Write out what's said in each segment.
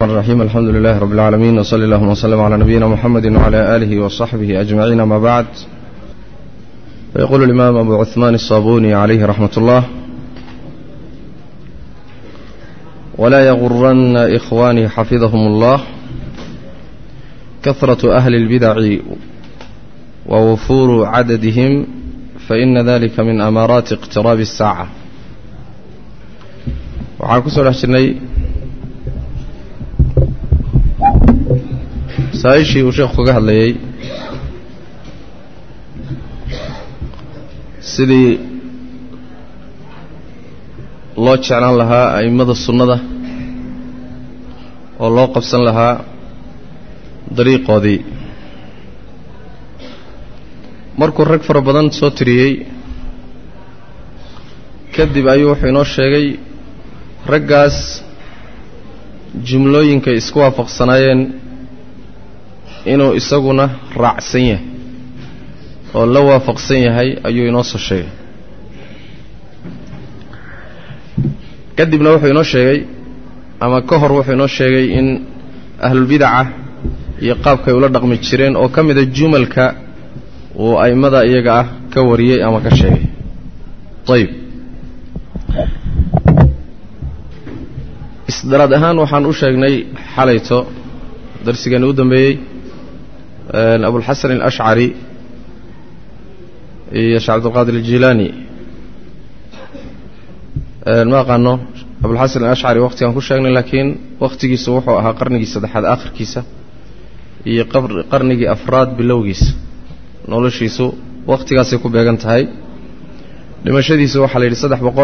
الرحمن الرحيم الحمد لله رب العالمين وصلى الله وسلم على نبينا محمد وعلى آله وصحبه أجمعين ما بعد. فيقول الإمام أبو عثمان الصابوني عليه رحمة الله: ولا يغرن إخواني حفظهم الله كثرة أهل البدع ووفور عددهم فإن ذلك من أمارات اقتراب الساعة. waxaan ku soo dhex jirnay saayishii uu sheekhu kaga hadlayay sidii loo jeclaan lahaa a'immada sunnada oo loo qabsan lahaa dariiqoodii. markuu rag fara badan soo tiriyey kadib ayuu wuxuu inoo sheegay raggaas jumlooyinkay isku waafaqsanaayeen inuu isaguna raacsan yahay oo la waafaqsan yahay ayuu inoo soo sheegay. kadibna wuxuu inoo sheegay ama ka hor wuxuu inoo sheegay in ahlulbidaca iyo qaabkay ula dhaqmi jireen oo ka mida jumalka uu a'immada iyaga ah ka wariyey ama ka sheegay. ayib, isdaraad ahaan waxaan u sheegnay xalayto darsigeena u dambeeyey abulxasan alashcari iyo sheekh cabdulqaadir aljilaani. ma aqaano abulxasan alashcari waqtigaan ku sheegnay, laakiin waqtigiisu wuxuu ahaa qarnigii saddexaad aakhirkiisa iyo qarnigii afraad bilowgiisa. noloshiisu waqtigaasay ku beegan tahay. dhimashadiisu waxaa la yidhi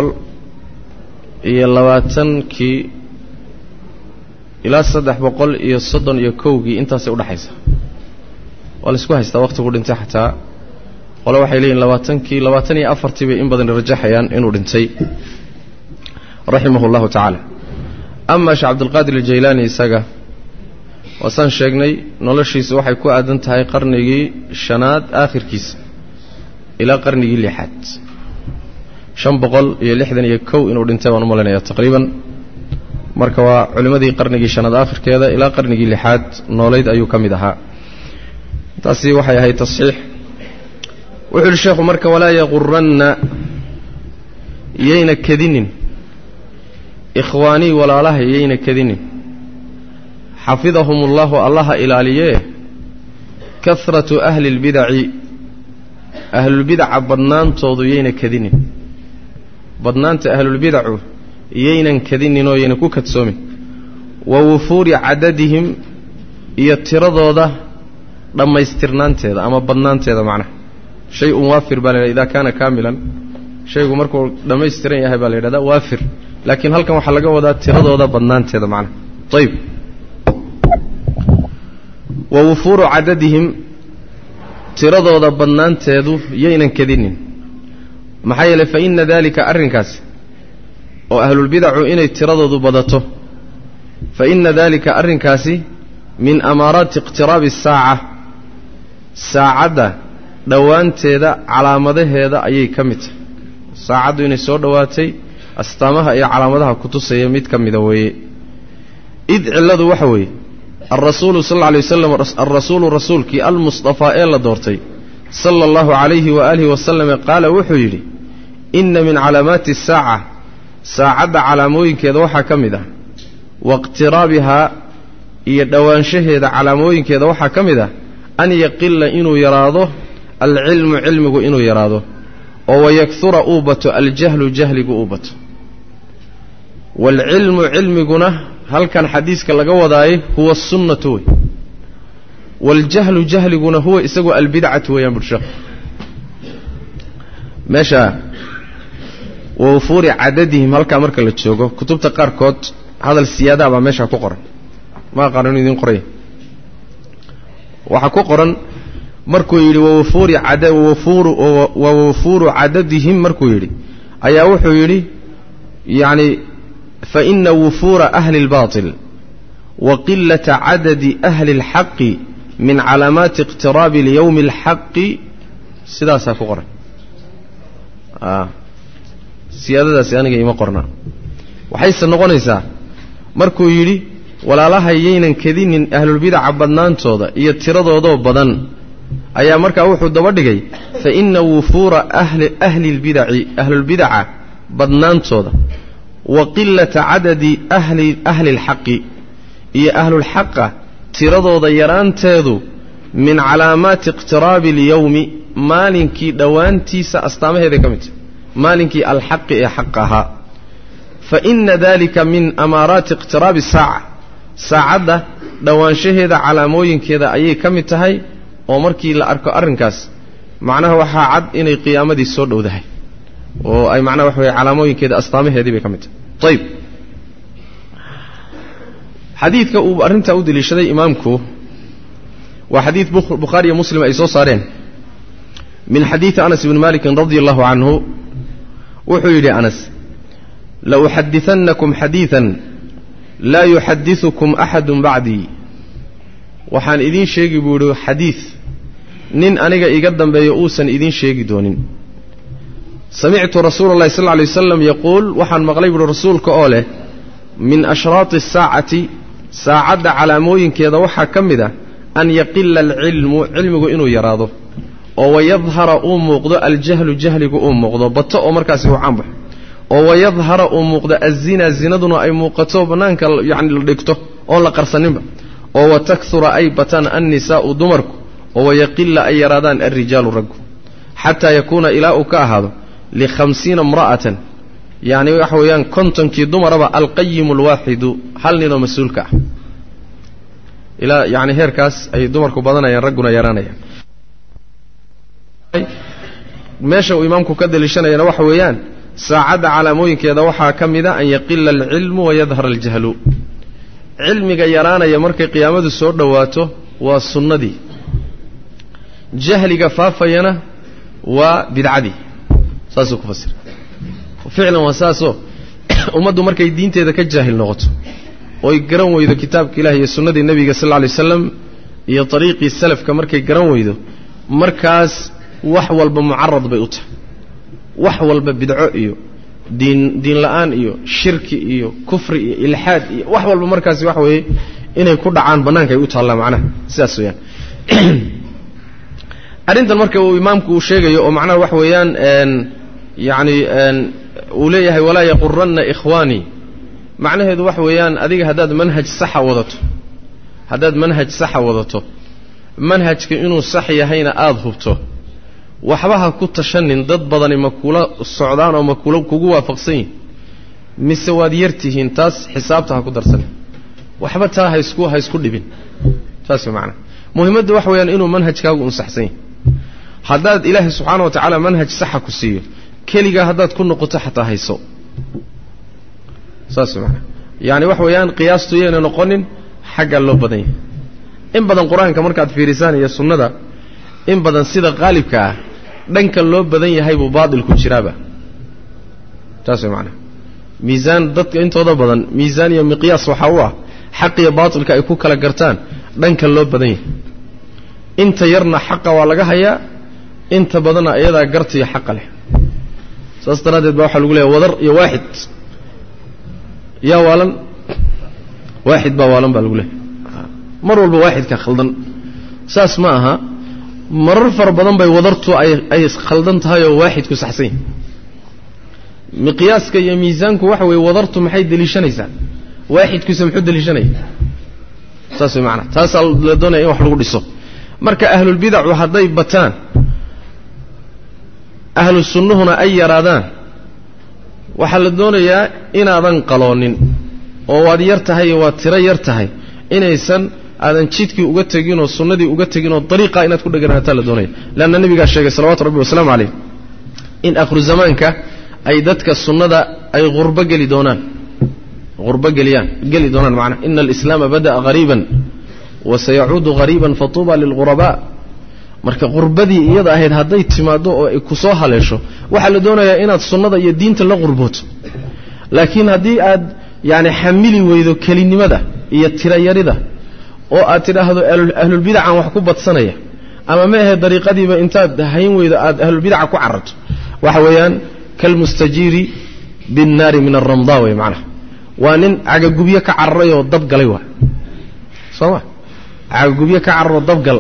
320 ilaa 331 intaasay udhaxaysa. waa la isku haystaa waqtigu dhintay. xataa qole waxay leeyihin 24 bay in badan rajaxayaan inuu dhintay raximahu llahu tacaala. ama sheekh cabdulqaadir aljaylaani isaga waasaan sheegnay noloshiisu waxay ku aadan tahay qarnigii 5aad aakhirkiisa ilaa qarnigii 6aad. 561 inuu dhintay baan u malaynayaa taqriiban. marka waa culimmadii qarnigii 5aad aakhirkeeda ilaa qarnigii 6aad noolayd ayuu ka mid ahaa. taasi waxay ahayd tasxiix. wuxuu yidhi sheekhu marka: walaa yaquranna yayna kadinin ikhwaanii walaalaha yayna kadinin xafidahum ullahu allaha ilaaliyee kahratu ahli اlbidaci ahlulbidaca badnaantoodu yayna kadinin. badnaanta ahlulbidacu yaynan kadinin oo yayna ku kadsoomin. wa wufuuri cadadihim iyo tiradooda dhammaystirnaanteeda ama badnaanteeda. macnaha shay-un waafir baa la yidhahda idaa kaana kaamilan. shaygu markuu dhammaystiran yahay baa la yidhahdaa waafir, laakiin halkan waxaa laga wadaa tiradooda badnaanteeda. macnaha ayib, wa wufuuru cadadihim tiradooda badnaanteedu yaynan kadinin. maxaa yeelay fa inna daalika arrinkaasi oo ahlulbidacu inay tiradoodu badato, fa inna daalika arrinkaasi min amaaraati iqtiraabi asaaca, saacadda dhowaanteeda calaamadaheeda ayay ka mid tahay. saacaddu inay soo dhowaatay astaamaha iyo calaamadaha ku tusaya mid ka mida weeye. id cilladu waxa weeye alrasuulu sal alla alay wasalam, alrasuulu rasuulkii almustafaa ee la doortay sala allahu calayhi waaalihi wasalam qaala wuxuu yidhi: inna min calaamaati asaaca, saacadda calaamooyinkeeda waxaa ka mid ah, waiqtiraabihaa iyo dhowaanshaheeda calaamooyinkeeda waxaa ka mid ah, an yaqila inuu yaraado alcilmu cilmigu inuu yaraado, oo wayakura uu bato aljahlu jahligu uu bato. waalcilmu cilmiguna halkan xadiiska laga wadaaye huwa sunnatu wey, waaljahlu jahliguna huwa isagu albidcatu weeyaan bursheekh. meesha wa wufuuri cadadihim halkaa marka la joogo kutubta qaarkood hadal siyaadaa baa meeshaa ku qoran. ma aqaan inuu idiin qoraya. waxaa ku qoran markuu yidhi wa wufuuru cadadihim markuu yidhi ayaa wuxuu yidhi yacni fa ina wufuura ahli اlbaطil wa qilata cadadi ahli اlxaqi min calaamaati iqtiraabi lyowmi اlxaqi. sidaasaa ku qoran. siyaadadaasi aniga ima qorna. waxayse noqonaysaa markuu yidhi walaalaha yaynan kadinin ahlulbidaca badnaantooda iyo tiradoodoo badan ayaa markaa wuxuu daba dhigay fa inna wufuura ahli lbidaci ahlulbidaca badnaantooda wa qilata cadadi ahli alxaqi iyo ahlulxaqa tiradooda yaraanteedu min calaamaati iqtiraabi alyowmi maalinkii dhowaantiisa astaamaheeday ka mid tahay maalinkii alxaqi ee xaq ahaa fa inna dalika min amaaraati iqtiraabi saaca saacadda dhowaanshaheeda calaamooyinkeeda ayay ka mid tahay oo markii la arko arrinkaas macnaha waxaa cad inay qiyaamadii soo dhowdahay oo ay macnaha waxa weye calaamooyinkeeda astaamaheedii bay ka mid tahay ayib xadiidka uu arrintaa u deliishaday imaamku waa xadiid bukhaari iyo muslim ay soo saareen min xadiidi anas ibni malikin radia allahu canhu wuxuu yidhi anas la uxadiثannakum xadiiثan laa yuxadiثukum axadu bacdii waxaan idiin sheegi buu idhi xadiid nin aniga iga dambeeyo uusan idiin sheegi doonin samictu rasuula اllahi sal lla lay wasalam yaquul waxaan maqlay buuhi rasuulka oo leh min ashraati الsaacati saacadda calaamooyinkeeda waxaa ka mid ah an yaqila alcilmu cilmigu inuu yaraado oo wayadhara uu muuqdo aljahlu jahligu uu muuqdo bato oo markaasi uu caanbaxo oo wayadhara uu muuqdo azina zinaduna ay muuqato bannaanka yacni la dhigto oon la qarsaninba oo watakura ay bataan annisaa'u dumarku oo wayaqila ay yaraadaan alrijaalu raggu xataa yakuuna ilaa uu ka ahaado li50 imra'atan yacni waxa weeyaan 50kii dumaraba alqayimu alwaaxidu hal ninoo mas-uulka ah ilaa yacni heerkaas ay dumarku badanayaan ragguna yaraanayaan meesha uu imaamku ka daliishanayana waxa weeyaan saacadda calaamooyinkeeda waxaa ka mida an yaqila alcilmu wayadhara aljahlu cilmiga yaraanaya markay qiyaamadu soo dhowaato waa sunnadii jahliga faafayana waa bidcadii saasuu ku fasira ficlan waa saasoo ummaddu markay diinteeda ka jaahil noqoto ooy garan weydo kitaabka ilahi iyo sunnadii nebiga sal lla alay wasalam iyo ariiqii salafka markay garan weydo markaas wax walba mucarad bay u tahay wax walba bidco iyo diin la'aan iyo shirki iyo kufri iyo ilxaad iyo wax walba markaasi waxa weeye inay ku dhacaan bannaanka ay u taallaa macnaha sidaas weeyaan arrintan marka uu imaamku uu sheegayo oo macnaha waxa weeyaan yacni uu leeyahay walaa yaquranna ikhwaanii macnaheedu waxa weeyaan adiga haddaad manhaj saxa wadato manhajka inuu sax yahayna aada hubto waxba ha ku tashanin dad badani ma kula socdaan oo ma kugu waafaqsan yihin mise waad yartihiin taas xisaabta ha ku darsanin waxba taa ha isku dhibin saas macnaha muhiimadda waxa weeyaan inuu manhajkaagu unsaxsan yahay haddaad ilaahay subxaana wa tacaala manhaj saxa ku siiyo keligaa haddaad ku noqoto xataa hayso saas macnaha yacni waxa weeyaan qiyaastu yayna noqonin xaggaa loo badan yahay in badan qur-aanka markaad fiirisaan iyo sunnada in badan sida qaalibka ah dhanka loo badan yahay buu baatil ku jiraaba taas way macnaha miisaan dadka intooda badan miisaan iyo miqyaas waxaa u ah xaq iyo baatilka ay ku kala gartaan dhanka loo badan yahay inta yarna xaqa waa laga hayaa inta badanna iyadaa garta iyo xaqa leh saas daraaddeed baa waxaa lagu leeyahay wadar iyo waaxid yaa waalan waaxid baa waalan baa lagu leeyahay mar walba waaxidka khaldan saas ma aha marar fara badan bay wadartu ay khaldan tahay oo waaxidku saxsan yahay miqyaaska iyo miisaanku waxa weeye wadartu maxay deliishanaysaa waaxidkiisa muxuu deliishanaya saas way macnaha taasaa la doonaya in wax lagu dhiso marka ahlulbidacu hadday bataan ahlu sunnuhuna ay yaraadaan waxaa la doonayaa inaadan qaloonin oo waad yar tahay iyo waad tiro yar tahay inaysan aadan jidkii uga teginoo sunnadii uga teginoo dariiqaa inaad ku dheganaataa la doonaya leanna nebigaa sheegay salawatu rabbi wasalaamu calayh in akhru zamaanka ay dadka sunnada ay geli doonaan macnaha ina alislaama bada'a hariiban wa sayacuudu hariiban fatuuba lilghurabaa marka qurbadii iyada ahayd hadday timaaddo oo ay ku soo haleesho waxaa la doonayaa inaad sunnada iyo diinta la qurbooto laakiin haddii aad yacni xamili weydo kelinimada iyo tirayarida oo aad tidhaahdo ahlulbidacan wax ku badsanaya ama ma ahe dariiqadiiba intaad hayn weydo aad ahlulbidaca ku cararto waxa weeyaan kalmustajiiri binnaari min alramdaa wey macnaha waa nin cagagubyo ka cararay oo dab galay waa sooma cagagubyo ka cararo dab gal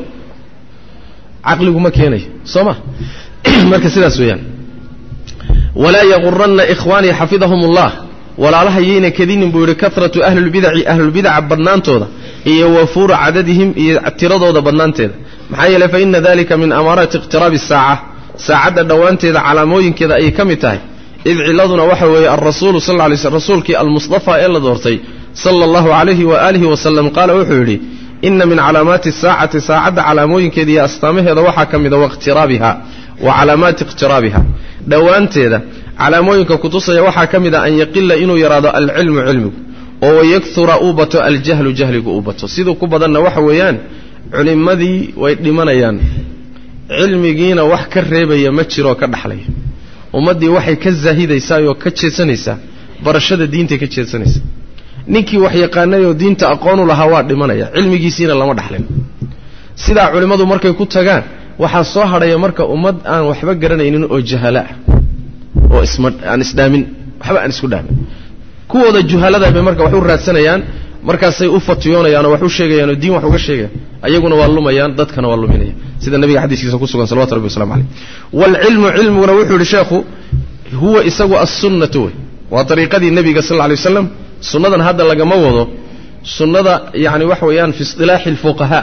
aqligu ma keenayo sooma marka sidaas weeyaan wala yaghurranna ikhwani hafidhahumullah walaalaha yeena kadinin buu yiri kathratu ahlul bid'ah badnaantooda iyo wafuur cadadihim iyo tiradooda badnaanteeda maxay yeelay fa inna dhalika min amarat iqtirab as-saa'ah saacada dhawaanteeda calaamooyinkeeda ay kamid tahay idciladuna waxa weeye ar-rasuul sallallahu alayhi wasallam rasuulki al-mustafa ee la doortay sallallahu alayhi wa alihi wa sallam qala wuxuu yiri inna min alaamati as-saa'ati saacada calaamooyinkeeda iyo astaamaheeda waxa kamid ah waqtirabiha wa alaamati iqtirabiha dhawaanteeda calaamooyinka ku tusaya waxa kamid ah an yaqilla inuu yaraado al-ilmu ilmigu oo yakthura ubato al-jahlu jahligu ubato sidoo ku badanna waxa weeyaan culimadii way dhimanayaan cilmigiina wax ka reebaya ma jiro ka dhaxlay ummadii waxay ka zaahidaysaa oo ka jeesanaysaa barashada diinta ka jeesanaysaa ninkii wax yaqaanay oo diinta aqoon u lahaa waa dhimanaya cilmigiisina lama dhaxlin sida culimadu markay ku tagaan waxa soo hadhaya marka ummad aan waxba garanaynin oo jahala oo aan isdaamin waxba aan isku dhaamin kuwooda juhalada bay marka wax u raadsanayaan markaasay u fatiyoonayaan oo wax u sheegayaan oo diin wax uga sheegayaan ayaguna waa lumayaan dadkana waa luminayaan sida nabiga xadiiskiisa ku sugan sallallahu alayhi wasallam wal ilmu ilmuna wuxuu yiri sheekhu huwa isagu as-sunnatu wa tariiqadii nabiga sallallahu alayhi wasallam sunnadan hadda laga ma wado sunnada yaani wax weeyaan fi istilaahi al-fuqaha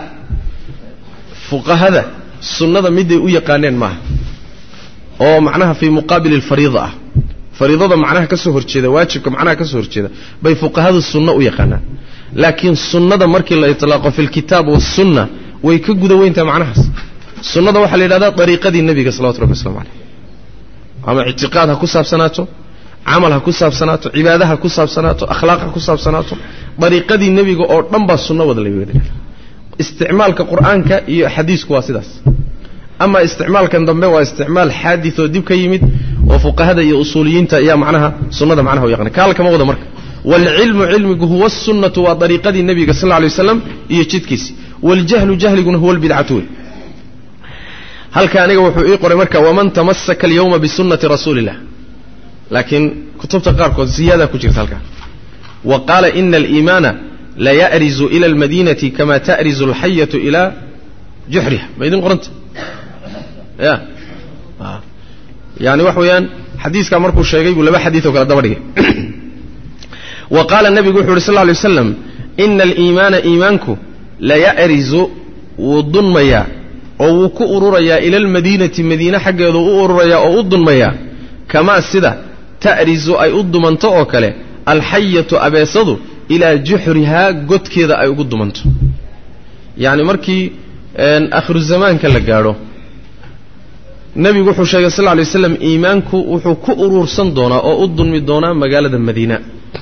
fuqahada sunnada miday u yaqaaneen ma oo macnaha fi muqabil al-fariida fariidada macnaha ka soo horjeeda waajibka macnaha ka soo horjeeda bay fuqahadu sunna u yaqaanaan laakiin sunnada markii la itlaaqo fil kitaab was sunna way ka gudaweynta macnahaas sunnada waxa la yiraahdaa tariiqadii nabiga sallallahu alayhi wasallam ama i'tiqaad ha ku saabsanaato amal ha ku saabsanaato cibaada ha ku saabsanaato akhlaaq ha ku saabsanaato tariiqadii nabiga oo dhan ba sunna wada leeyahay isticmaalka quraanka iyo xadiisku waa sidaas ama isticmaalkan dambe waa isticmaal xadiis oo dib ka yimid oo fuqahada iyo usuuliyiinta ayaa macnaha sunnada macnaha u yaqaan kaalka ma wada marka wal ilmu ilmuhu huwa as-sunnatu wa tariiqadii nabiga sallallahu alayhi wasallam iyo jidkiisi wal jahlu jahliguna huwa al-bid'atu halka aniga wuxuu ii qoray marka waman tamassaka al-yawma bi sunnati rasuulillah laakiin kutubta qaar kood ziyada ku jirta halka wa qala inna al-imana la ya'rizu ila al-madinati kama ta'rizu al-hayyatu ila juhriha baydin qoranta ya يعني وحويان حديث كان مركو شيغي ولبا حديث وكلا دبا دغي وقال النبي صلى الله عليه وسلم ان الايمان ايمانك لا يأرز ودنميا او كورريا الى المدينه مدينه حقيده اورريا او ودنميا كما سدا تأرز اي ودمنتو او كله الحيه ابيسدو الى جحرها غدكيده اي ودمنتو يعني markii اخر الزمان كلا gaaro nabigu wuxuu sheegay sallallahu alayhi wasallam iimaanku wuxuu ku urursan doonaa oo u dunmi doonaa magaalada Madiina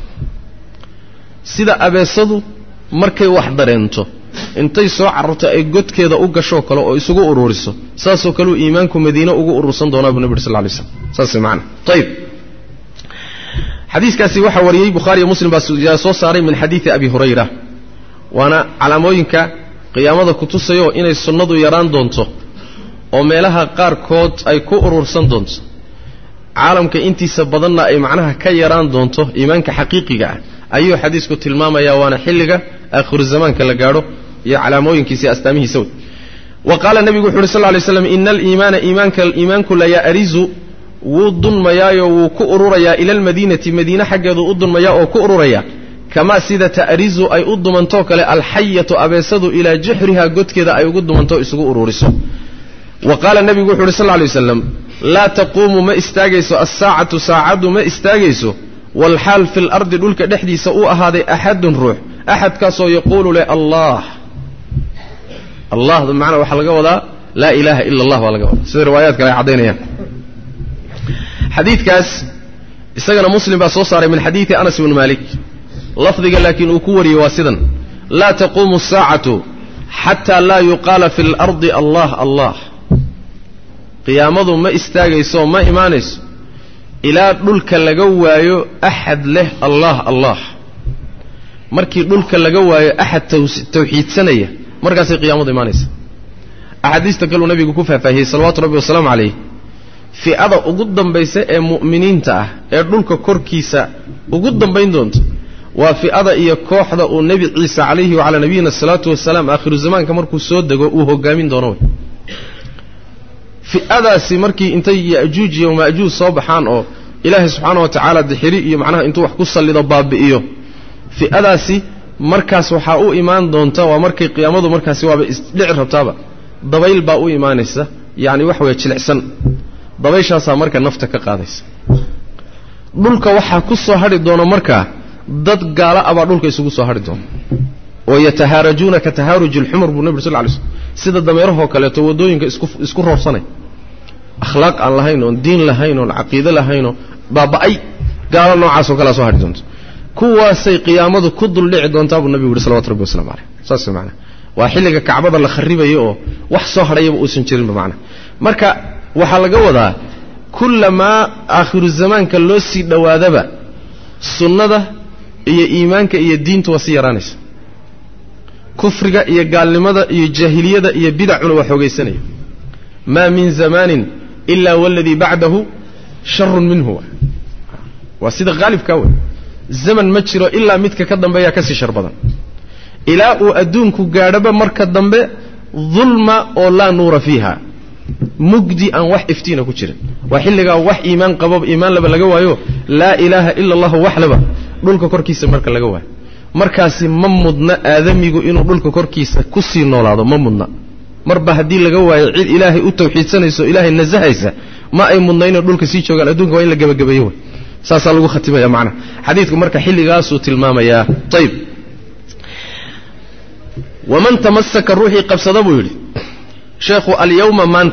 sida abeesadu markay wax dareento intay soo cararto ay godkeeda u gasho kale oo isugu ururiso saasoo kale iimaanku Madiina ugu urursan doonaa buu nabiga sallallahu alayhi wasallam saas macna tayib xadiiskaasi waxa wariyay Bukhari iyo Muslim baa soo saaray min xadiis Abi Hurayra wana calaamooyinka qiyaamada ku tusayo inay sunnadu yaraan doonto oo meelaha qaar kood ay ku urursan doonto caalamka intiisa badanna ay macnaha ka yaraan doonto iimaanka xaqiiqiga ah ayuu xadiisku tilmaamaya waana xilliga aakhir zamaanka la gaaro iyo calaamooyinkiisa astaamihiisa wa qala nabigu sallallahu alayhi wasallam innal iimaana iimaanku la ya'rizu wudunmayaa wuu ku ururaya ila almadinati madina xageedu u dunmaya oo ku ururaya kama sida ta'rizu ay u dumanto kale alhayyatu abeesadu ila juhriha godkeeda ay ugu dumanto isugu ururiso وقال النبي صلى الله عليه وسلم لا تقوم ما استاغيسو الساعة ساعة ما استاغيسو والحال في الأرض دولك دحديسا او أهادي أحد روح أحد كاسو يقول لي الله الله بمعنى وحلقة ولا لا إله إلا الله ولا قوة سيد روايات كلا يعضينيها حديث كاس استغنى مسلم بأسوصاري من حديث أنس بن مالك لفظي لكن أكوري واسدا لا تقوم الساعة حتى لا يقال في الأرض الله الله قيامته ما استاغيسو ما إيمانيسو إلى دولك laga waayo أحد له الله الله markii dhulka laga waayo أحد tawxiidsanaya markaas qiyaamadu iimaanaysa ahadiista kale nabigu ku faahfaahiyay sallallahu alayhi wasallam alayhi fi ada ugu dambaysa ee mu'miniinta ah ee dhulka korkiisa ugu dambayn doonto وافئة إيا كوحدة والنبي عيسى عليه وعلى نبينا الصلاة والسلام آخر الزمان كمركو سودة وهو قامين دونوي فئة سمركي انتي يأجوج ومأجوج صوبحان أو إله سبحانه وتعالى دحري معناها انتو وحكوصا لضباب إيو فئة سي مركز وحاو إيمان دونتا ومركي قيامه مركز وابا لعر ربطابا ضبيل باو إيمانيسا يعني وحوية تشلعسن ضبيشاسا مركا نفتك قاديس dhulka waxa ku soo hari doona marka dad gaala aba dhulka isugu soo hari doona oo yataharajuna ka taharujul humr bu nabi sallallahu alayhi wasallam sida dameeraha kale to wadooyinka isku roorsanay akhlaaq aan lahayn oo diin lahayn oo aqeedo lahayn oo baabay gaala noocaas oo kala soo hari doonto kuwaasay qiyaamadu ku dul dhici doonta bu nabi sallallahu alayhi wasallam saas macna waa xilliga kacbada la kharibayo oo wax soo harayba uusan jirin macna marka waxa laga wadaa كلما آخر الزمان كاللوسي دوادبا سنة إيا إيمانك إيا الدين توسيرانيس كفرك إيا قال لماذا إيا جاهلية إيا بدع وحوغي سنة ما من زمان إلا والذي بعده شر منه وسيد غالب كون الزمن مجر إلا متك كدن بيا كسي شربضا إلا أدونك قاربا مركا دنبا ظلم أو لا نور فيها مجدي أن وح إفتينا كتير وحلقا وح إيمان قباب إيمان لبا لقواه لا إله إلا الله وحلبا دولك كوركيسة مركا لقواه مركاسي ممدنا آذميقو إنو دولك كوركيسة كسي نولاده ممدنا مربا هدي لقواه عيد إلهي أتوحيد سنيسو إلهي النزهيسة ما أي مدنا إنو دولك سيشو قال أدونك وإن لقبا قبايوه ساسا لقو ختبا يا معنا حديثكم مركا حلقا سوت الماما يا طيب ومن تمسك الروحي قبصدبو يولي شيخ اليوم مانت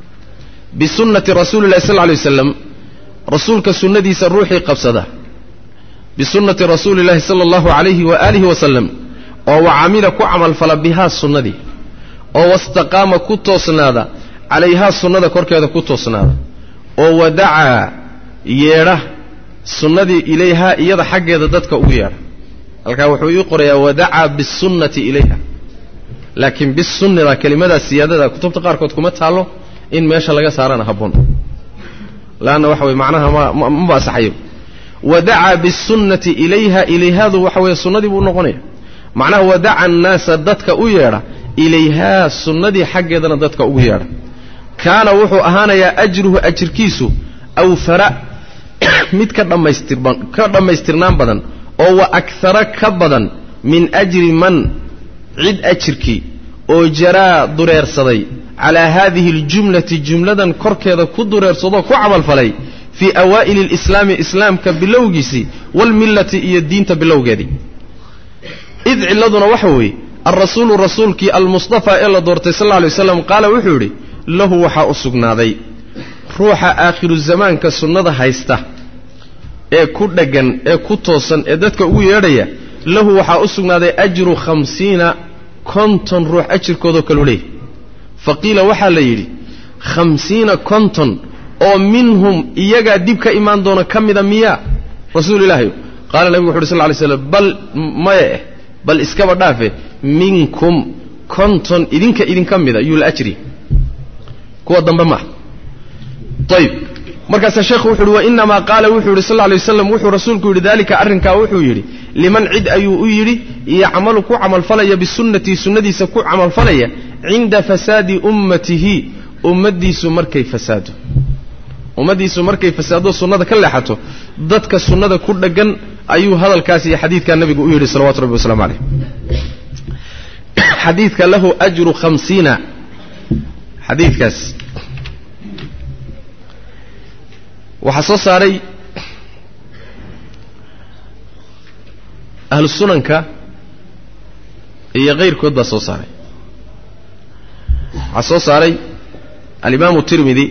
بسنة رسول الله صلى الله عليه وسلم رسولك سنة دي سروحي قبصده بسنة رسول الله صلى الله عليه وآله وسلم وعمل كعمل فلبها السنة دي واستقام كتوسنادا عليها السنة كوركيدا كتوسنادا ودعا يره السنة دي إليها إيضا حق يددتك أغير الكاوحو يقرأ ودعا بالسنة إليها لكن بالسنة كلمة السيادة كتب تقاركوت كما تحالو إن ماشا لغا سارانا هبون لأنه وحوي معناها ما بأسحيو ودعا بالسنة إليها ذو وحوي السنة دي بنقونية معناه ودعا الناس دتك أويرا إليها السنة دي حق يدنا دتك أويرا كان وحو أهانا يا أجره أجركيسو أو فراء ميت كرم يسترنان بدن أو أكثر كبدا من أجر من عد أجركي أو جراء درير صدي على هذه الجملة جملة كركذا كدرير صدي كعمل فلي في أوائل الإسلام إسلام كبلوجسي والملة إيه الدين تبلوجدي إذ علذنا وحوي الرسول كي المصطفى إلا دورتي صلى الله عليه وسلم قال وحوري له وحا أسقنا ذي روح آخر الزمان كالسنة هايسته إيه كدقن إيه كتوصن إيه داتك ويريا له وحا أسقنا ذي أجر 50 كنتن روح أجر كودو كالولي فقيل وحا ليلي 50 كنتن أو منهم إيجا ديبك إيمان دونا كم ذا مياه رسول الله قال النبي محمد صلى الله عليه وسلم بل إسكابر دافع منكم كنتم إذن كم ذا يول أجري كوا الضمبما طيب مركز الشيخ وحر وإنما قال وحر صلى الله عليه وسلم وحر رسولك لذلك أرنك وحر يري لمن عد أيو يري يعمل كو عمل فليا بالسنة سنة سكو عمل فليا عند فساد أمته أمدي سمركي فساده ومديسو مركي فسادو سنة كلحته ضدك السنة كل جن أيها هذا الكاسي حديث كان النبي يقول صلوات ربي وسلام عليه حديث كان له أجر 50 حديث كاس وحصص علي أهل السنن كا هي غير كود صوص علي حصص علي الإمام الترمذي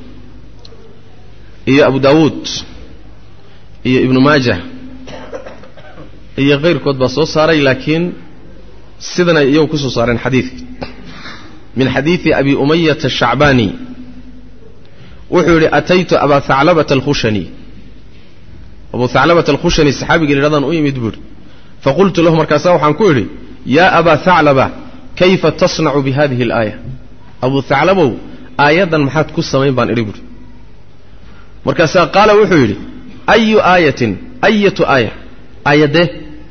هي أبو داود هي ابن ماجه هي غير كود بصوص صاري لكن سيدنا يوكسو صارين حديث من حديث أبي أمية الشعباني وحولي أتيت أبا ثعلبة الخشني أبو ثعلبة الخشني السحابي قال رضا أمي مدبر فقلت له مركزاه حنكوري يا أبا ثعلبة كيف تصنع بهذه الآية أبو ثعلبة آية محاد كسا مين بان إريبر مركزا قال وحولي أي آية آية ده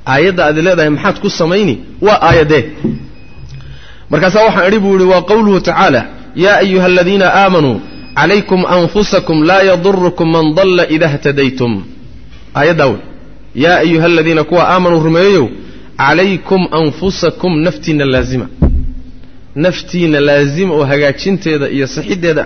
aayadda aad leedahay maxaad ku samayni waa aayadee markaasa waxaan idhi buu yidhi waa qawluhu tacaala yaa ayuha aladiina aamanuu calaykum anfusakum laa yadurukum man dalla ida htadaytum aayaddaa wey yaa ayuha aladiina kuwa aamanuu rumeeyow calaykum anfusakum naftiinna laazima naftiinna laazima oo hagaajinteeda iyo sixiddeeda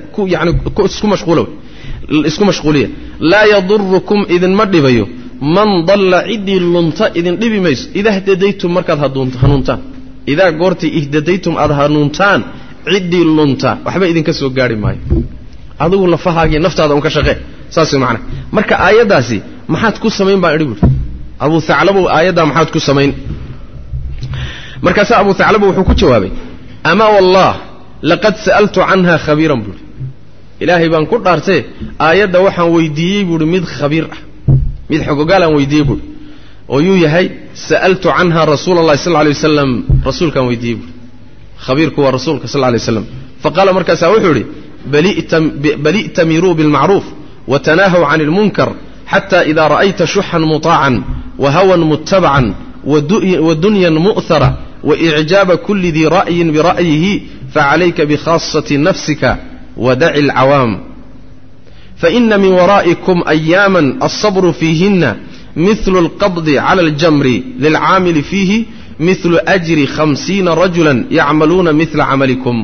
isku mashquuliya laa yadurukum idinma dhibayo man dalla ciddii lunta idin dhibi mayso idaa hdadaytum markaad hanuuntaan idaa goortii ihdadaytum aad hanuuntaan ciddii lunta waxba idinka soo gaari maayo adigu lafahaagii naftaada un ka shaqee saas way macnaha marka aayaddaasi maxaad ku samayn baan idhi buuri abu thaclabow aayaddaa maxaad ku samayn markaasaa abu thaclabow wuxuu ku jawaabay ama wallah laqad sa'altu canha khabiiran buuri ilaahay baan ku dhaartee aayadda waxaan weydiiyey buuri mid khabiir ah mid xogogaalaan weydiiyey buuri oo yuu yahay sa'altu canha rasuula allahi sal alay wasalam rasuulkaan weydiiyey buuri khabiirku waa rasuulka sal alay wasalam faqaala markaasaa wuxuu idhi bal i'tamiruu bilmacruuf watanaahaw can ilmunkar xata ida ra'ayta shuxan mutaacan wahawan muttabacan wadunyan mu'hara waicjaaba kuli dii ra'yin bira'yihi facalayka bikhaasati nafsika wadaci alcawaam faina min waraa'ikum ayaaman alsabru fiihina mithlu alqabdi cala aljamri lilcaamili fiihi mithlu ajri 50 rajulan yacmaluuna mithla camalikum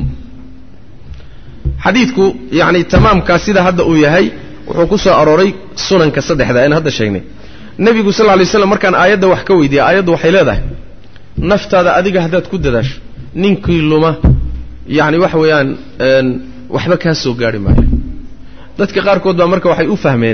xadiidku yacni tamaamkaa sida hadda uu yahay wuxuu ku soo arooray sunanka saddexda aynu hadda sheegnay nebigu sal lla lay slam markaan aayadda wax ka weydiiyey aayaddu waxay leedahay naftaada adiga haddaad ku dadaasho ninkii luma yacni waxa weeyaan waxba kaa soo gaari maayo dadka qaarkood baa marka waxay u fahmeen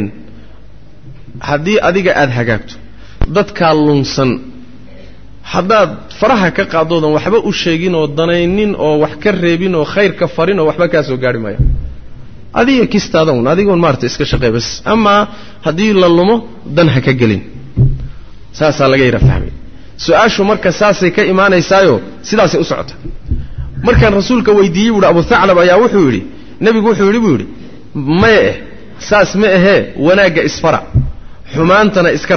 haddii adiga aada hagaagto dadkaa lunsan haddaad faraha ka qaadoodan waxba u sheegin oo danaynin oo wax ka reebin oo khayr ka farin oo waxba kaa soo gaari maayo adiga kistaada un adigoon maarata iska shaqee bas amaa haddii la lumo dan ha ka gelin saasaa laga yara fahmay su-aashu marka saasay ka imaanaysaayo sidaasay u socota markaan rasuulka weydiiyey buuhi abu thaclab ayaa wuxuu yidhi nebigu wuxuu yidhi buu yidhi maya saas ma ahee wanaagga isfara xumaantana iska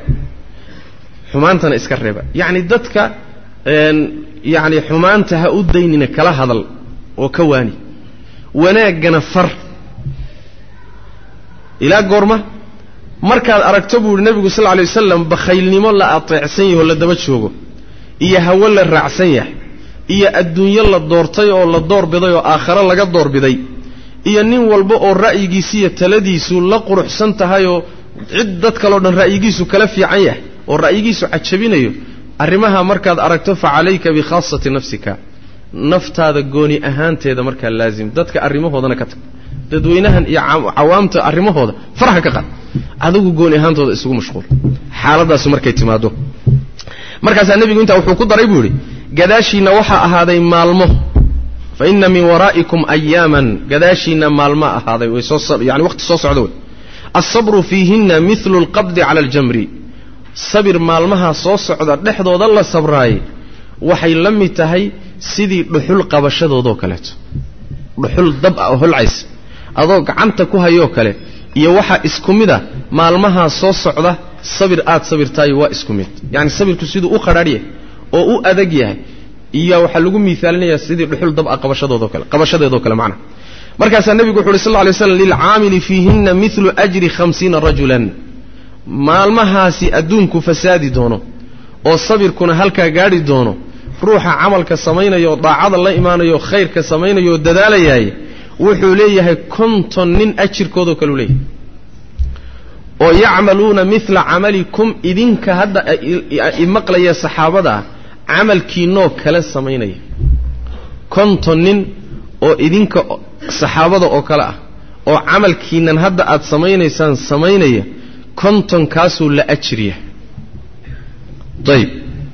reeba yacni dadka yacni xumaanta ha u daynina kala hadal oo ka waani wanaaggana far ilaa goorma markaad aragto buu yidhi nebigu sal lla lay wasalam bakhaylnimo la ateecsan yahay oo la daba joogo iyo hawo la raacsan yahay iyo adduunyo la doortay oo la doorbiday oo aakhare laga doorbiday iyo nin walba oo ra'yigiisi iyo taladiisu la quruxsan tahayoo cid dad kaleo dhan ra'yigiisu kala fiican yahay oo ra'yigiisu cajabinayo arrimaha markaad aragto fa calayka bikhaasati nafsika naftaada gooni ahaanteeda markaa laazim dadka arrimahoodana ka tag dadweynahan iyo cawaamta arrimahooda faraha ka qaad adigu gooni ahaantooda isugu mashquul xaaladaasu markay timaado markaasaa nebigu intaa wuxuu ku daray buu yidhi gadaashiinna waxaa ahaaday maalmo fa inna min waraa'ikum ayaaman gadaashiinna maalmo ahaaday way yani waqti soo socda wey alsabru fiihinna mithlu alqabdi cala aljamri sabir maalmaha soo socda dhexdooda la sabraayey waxay la mid tahay sidii dhuxul qabashadoodoo kaleeto dhuxul dab ah oo holcays adoo gacanta ku hayoo kale iyo waxaa isku mid a maalmahaa soo socda sabir aad sabirtaayo waa isku mid yacni sabirku siduu u qadhaadh yahay oo u adag yahay iyo waxaa lagu miaalinayaa sidii dhuxul dab ah qabashadeedoo kale macnaha markaasaa nebigu wuxu uhi sal lla lay slam lilcaamili fiihinna mithlu ajri 50 rajulan maalmahaasi adduunku fasaadi doono oo sabirkuna halkaa gaadhi doono ruuxa camalka samaynaya oo daacada la imaanayo khayrka samaynaya oo dadaalayaay wuxuu leeyahay 50 nin ajirkoodoo kaleu leeyahay oo yacmaluuna mithla camalikum idinka hadda imaqlaya saxaabada ah camalkiinoo kale samaynaya 50 nin oo idinka saxaabada oo kale ah oo camalkiinan hadda aad samaynaysaan samaynaya 50 kaasuu la ajriya ayib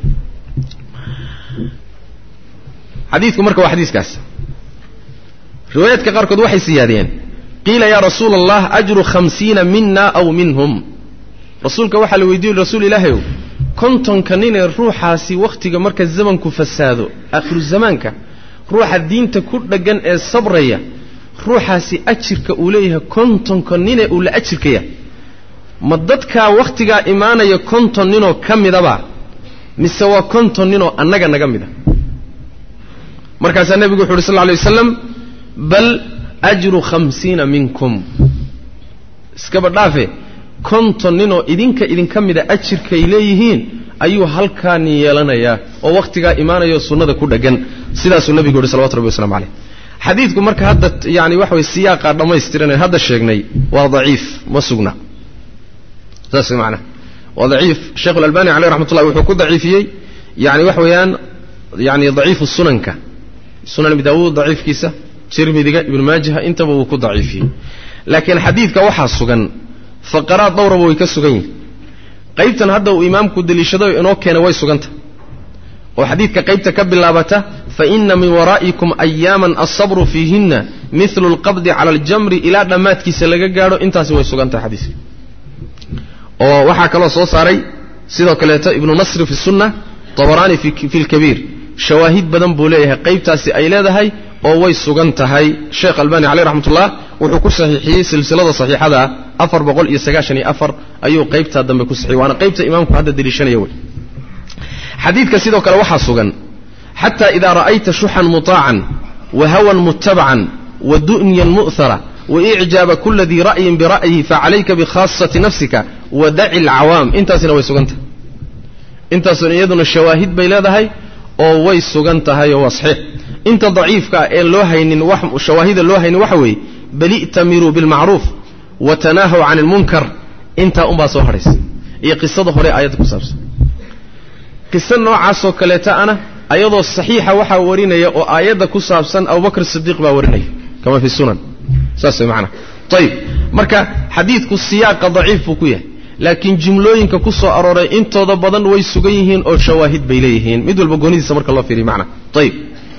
xadiidku marka waa xadiiskaas riwaayaadka qaarkood waxay siyaadiyeen qiila yaa rasuula allah ajru 50 mina aw minhum rasuulka waxaa la weydiiyey rasuul ilaahayow 50ka ninee ruuxaasi wakhtiga marka zamanku fasaado aakhiru zamaanka ruuxa diinta ku dheggan ee sabraya ruuxaasi ajirka uu leeyahay 50ka ninee uu la ajirkaya ma dadkaa wakhtigaa imaanaya 50 ninoo ka midaba mise waa 50 nin oo annaga naga mid ah markaasaa nebigu wuxuu yidhi sal lla alay wasalam bal ajru 50 minkum iskaba dhaafe 50 nin oo idinka mida ajirkay leeyihiin ayuu halkaan yeelanayaa oo waqtigaa imaanayo sunnada ku dhagan sidaasuu nabigu yidhi salawatu rabbi wasalaamu calayh xadiidku marka hadda yani waxa way siyaaqa dhammaystiran hadda sheegnay waa daciif ma sugna saas macna waa daciif sheekh al-albani alayhi rahmatullah wuxuu ku daciifiyay yani wax weeyaan yani daciif sunanka sunan abi daawud daciifkiisa tirmidiga ibn maajah intaba uu ku daciifiyay laakiin xadiidka waxa sugan faqaraad dhowraba way ka sugan yihiin qaybtan hadda uu imaamku daliishado inoo keenay way suganta oo xadiidka qaybta ka bilaabata fa inna min waraa'ikum ayyaman as-sabru fiihinna mithlu al-qabd 'ala al-jamri ila dhamaadkiisa laga gaaro intaasi way suganta xadiiska oo waxa kale soo saaray sidoo kale ibn nasr fi sunnah tabarani fi al-kabir shawaahid badan buu leeyahay qaybtaasi ay leedahay oo way sugan tahay sheekh albani alayhi rahmatullah wuxuu ku saxiixiyay silsilada saxiixada 494 ayuu qaybta dambe ku saxiixay waana qaybta imaamku hadda daliishanaya way xadiidka sidoo kale waxa sugan hatta idha ra'ayta shuhan muta'an wa hawan muttaba'an wa du'yan mu'thara wa i'jaba kulli dhi ra'yin bi ra'yihi fa 'alayka bi khassati nafsika wa da'i al-'awam intaasina way suganta intaasina iyaduna shawaahid bay leedahay oo way sugan tahay oo saxiix inta daciifka ee loo haynin wax shawaahida loo haynin waxa weey bali tamiru bil ma'ruf wa tanahu 'anil munkar inta umba soo haraysa iyo qisada hore ayad ku saabsan qisa noocaas oo kaleeta ana ayadoo saxiixa waxa warinaya oo aayada ku saabsan Abu Bakr Siddiq baa warinaya kama fi sunan saasay macna tayib marka xadiidku siyaaqa daciif ku yahay laakiin jumlooyinka ku soo arooray intooda badan way sugan yihiin oo shawaahid bay leeyihiin mid walba goonidiisa marka loo fiiriyo macna tayib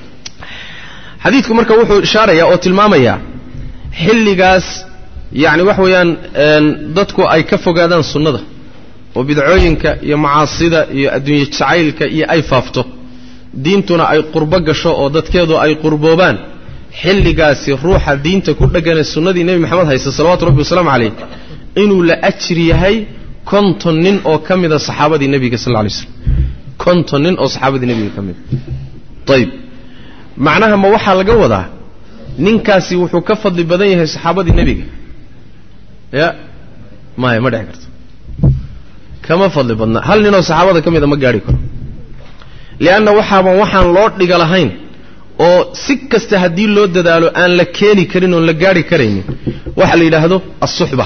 xadiidku marka wuxuu ishaaraya oo tilmaamaya xilligaas yani wax weeyaan dadku ay ka fogaadaan sunnada oo bidcooyinka iyo macaasida iyo adduunyo jacaylka iyo ay faafto diintuna ay qurbo gasho oo dadkeedu ay qurboobaan xilligaasi ruuxa diinta ku dhagan sunnadii nabi maxamed haysta salawaatu rabbi wasalaamu calayh inuu la ajir yahay 50 nin oo kamida saxaabadii nabiga sallallahu alayhi wasallam 50 nin oo saxaabadii nabiga kamid tayib macnaha ma waxa laga wadaa ninkaasi wuxuu ka fadli badan yahay saxaabadii nabiga ya ma dhici karto kama fadli badna hal nin oo saxaabada kamida ma gaari karo lianna waxaan loo dhiga lahayn oo si kasta hadii loo dadaalo aan la keeni karin oo la gaari kareynin waxa la yiraahdo as-suhba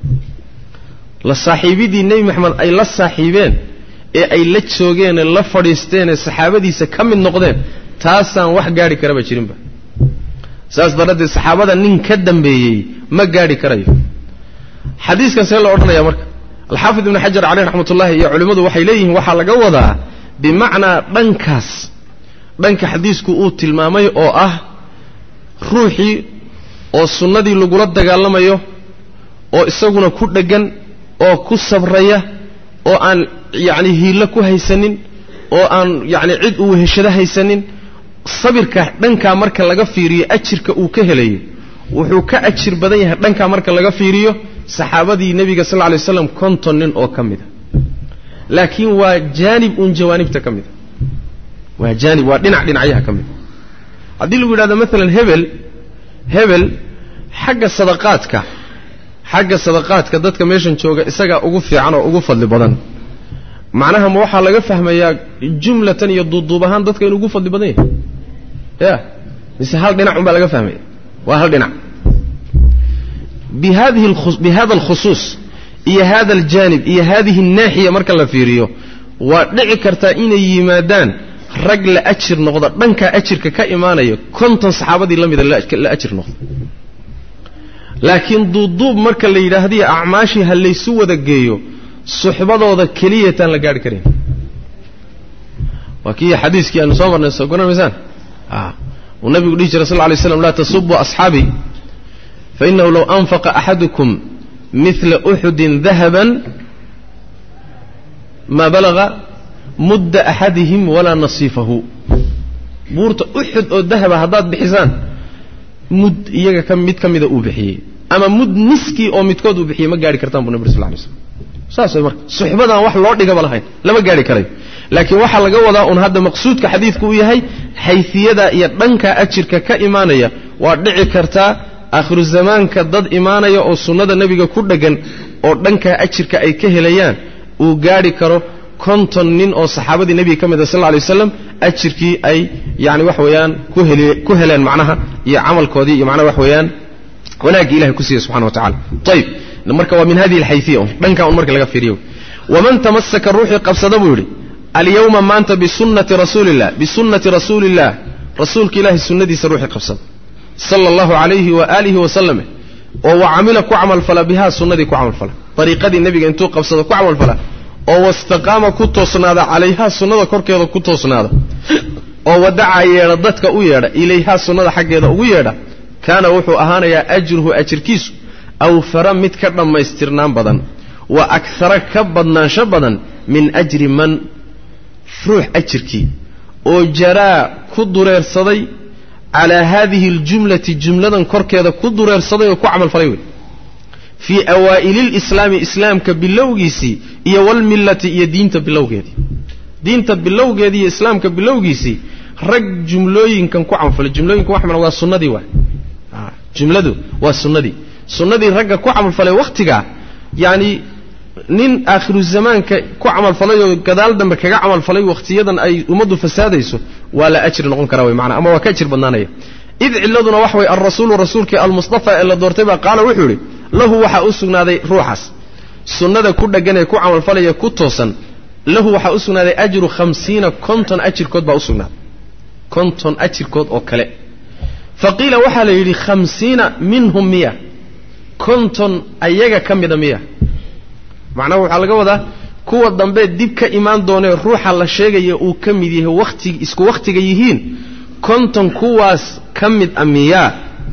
la saaxiibidii nabi maxamed ay la saaxiibeen ee ay la joogeen la fadhiisteen saxaabadiisa kamid noqdeen taasaan wax gaari karaba jirinba saas darada saxaabada nin ka dambeeyay ma gaari karayo xadiiskan see la oranayaa marka al-Hafiz ibn Hajar alayhi rahmatullah iyo culimadu waxay leeyihiin waxa laga wadaa bimacna dhanka xadiisku uu tilmaamay oo ah ruuxii oo sunnadii lagu la dagaalamayo oo isaguna ku dhagan oo ku sabraya oo aan yaani hiila ku haysanin oo aan yaani cid uu heshada haysanin sabirka dhanka marka laga fiiriyo ajirka uu ka helayo wuxuu ka ajir badan yahay dhanka marka laga fiiriyo saxaabadii nabiga sallallahu alayhi wasallam 50 nin oo kamida laakiin waa jaanib jawaanibta kamida waa jaanib waa dhinacyaha kamida hadii lagu yiraahdo mesela hebel xagga sadaqaadka dadka meeshan jooga isaga ugu fiican oo ugu fadli badan macnaha ma waxa laga fahmayaa jumlatan iyo duuduubahan dadka inuu ugu fadli badan yahay ya mise hal dhinac un baa laga fahmaya waa hal dhinac بهذا الخصوص iyo هذا الجانب iyo هذه الناحية marka la fiiriyo waa dhici karta inay yimaadaan rag la ajir noqdo dhanka ajirka ka imaanayo 50 saxaabadii lamida la ajir noqdo laakiin duuduub marka la yiraahdo acmaashi halaysu wada geeyo suxbadooda kaliya tan la gaari karin wakiya xadiiskii aanu soo marnay soo goranaysan والنبي يقول صلى الله عليه وسلم لا تصبوا أصحابي فإنه لو أنفق أحدكم مثل أحد ذهبا ما بلغ مد أحدهم ولا نصيفه بورت أحد أو ذهب هذات بحزان مد إيجا كم إذا أوبحيه أما مد نسكي أو متكود أوبحيه ما قاري كرتان بنبي صلى الله عليه وسلم ساس المرك صحبنا واحد لورد قبل هاي لما قاري كريم laakiin waxa laga wadaa un hadda maqsuudka xadiidku uu yahay haythiyada iyo dhanka ajirka ka imaanaya waa dhici kartaa aakhiru zamaanka dad imaanaya oo sunnada nebiga ku dhagan oo dhanka ajirka ay ka helayaan uu gaari karo 50 nin oo saxaabadii nebiga ka mid ah sallallahu alayhi wasallam ajirkii ay yaani wax weeyaan ku heleen macnaha iyo amalkoodii iyo macnaha wax weeyaan wanaagii ilaahay ku siiyay subhanahu wa ta'ala tayib marka waa min hadhihi alhaythiyah dhanka un marka laga fiiriyo waman tamassaka ruuhi qabsada buu yiri al-yawma maanta bi sunnati rasuulillah rasuulka ilaahi sunnadiisa ruuhi qabsada sallallahu alayhi wa alihi wa sallam oo wa'amila ku amal fala biha sunnadi ku amal fala tariiqadii nabiga intuu qabsado ku amal fala oo wastaqama ku toosnaada calayha sunnada korkeeda ku toosnaada oo wadaca yeedha dadka u yeedha ilayha sunnada xaggeeda ugu yeedha kaana wuxuu ahaanayaa ajruhu ajirkiisu aw fara mid ka dhammaystirnaan badan wa akthara ka badnaansho badan min ajri man ruux ajirkii oo jaraa ku dureersaday calaa haadihi aljumlati jumladan korkeeda ku dureersaday oo ku camal falay wey في أوائل الإسلام إسلام كبلوجيسي إيا والملة إيا دينتا بلوجيدي دينتا بلوجيدي إسلام كبلوجيسي رج جملوين كان كوعم فالجملوين كوعم على السنة دي واحد جملة دو والسنة دي السنة دي رج كوعم فلا وقتها يعني نين آخر الزمان كوعم فلا كذال دم كعمل فلا وقت يدا أي ومضوا فساد يسو ولا أجر نقول كراوي معنا أما وكأجر بنانية إذ علذنا وحوي الرسول رسولك المصطفى إلا دورتبا قال وحولي له waxa u sugnaaday ruuxas sunnada ku dhagan ee ku amal falaya ku toosan lahu waxa u sugnaaday ajru 50 konton ajirkood baa u sugnaaday konton ajirkood oo kale faqila waxa la yiri 50 minhum 100 konton ayaga kamida 100 macnaheedu waxa laga wadaa kuwa dambe dib ka imaan doonay ruuxa la sheegay uu kamid yahay waqti isku waqtiga yihiin konton kuwaas kamid amiya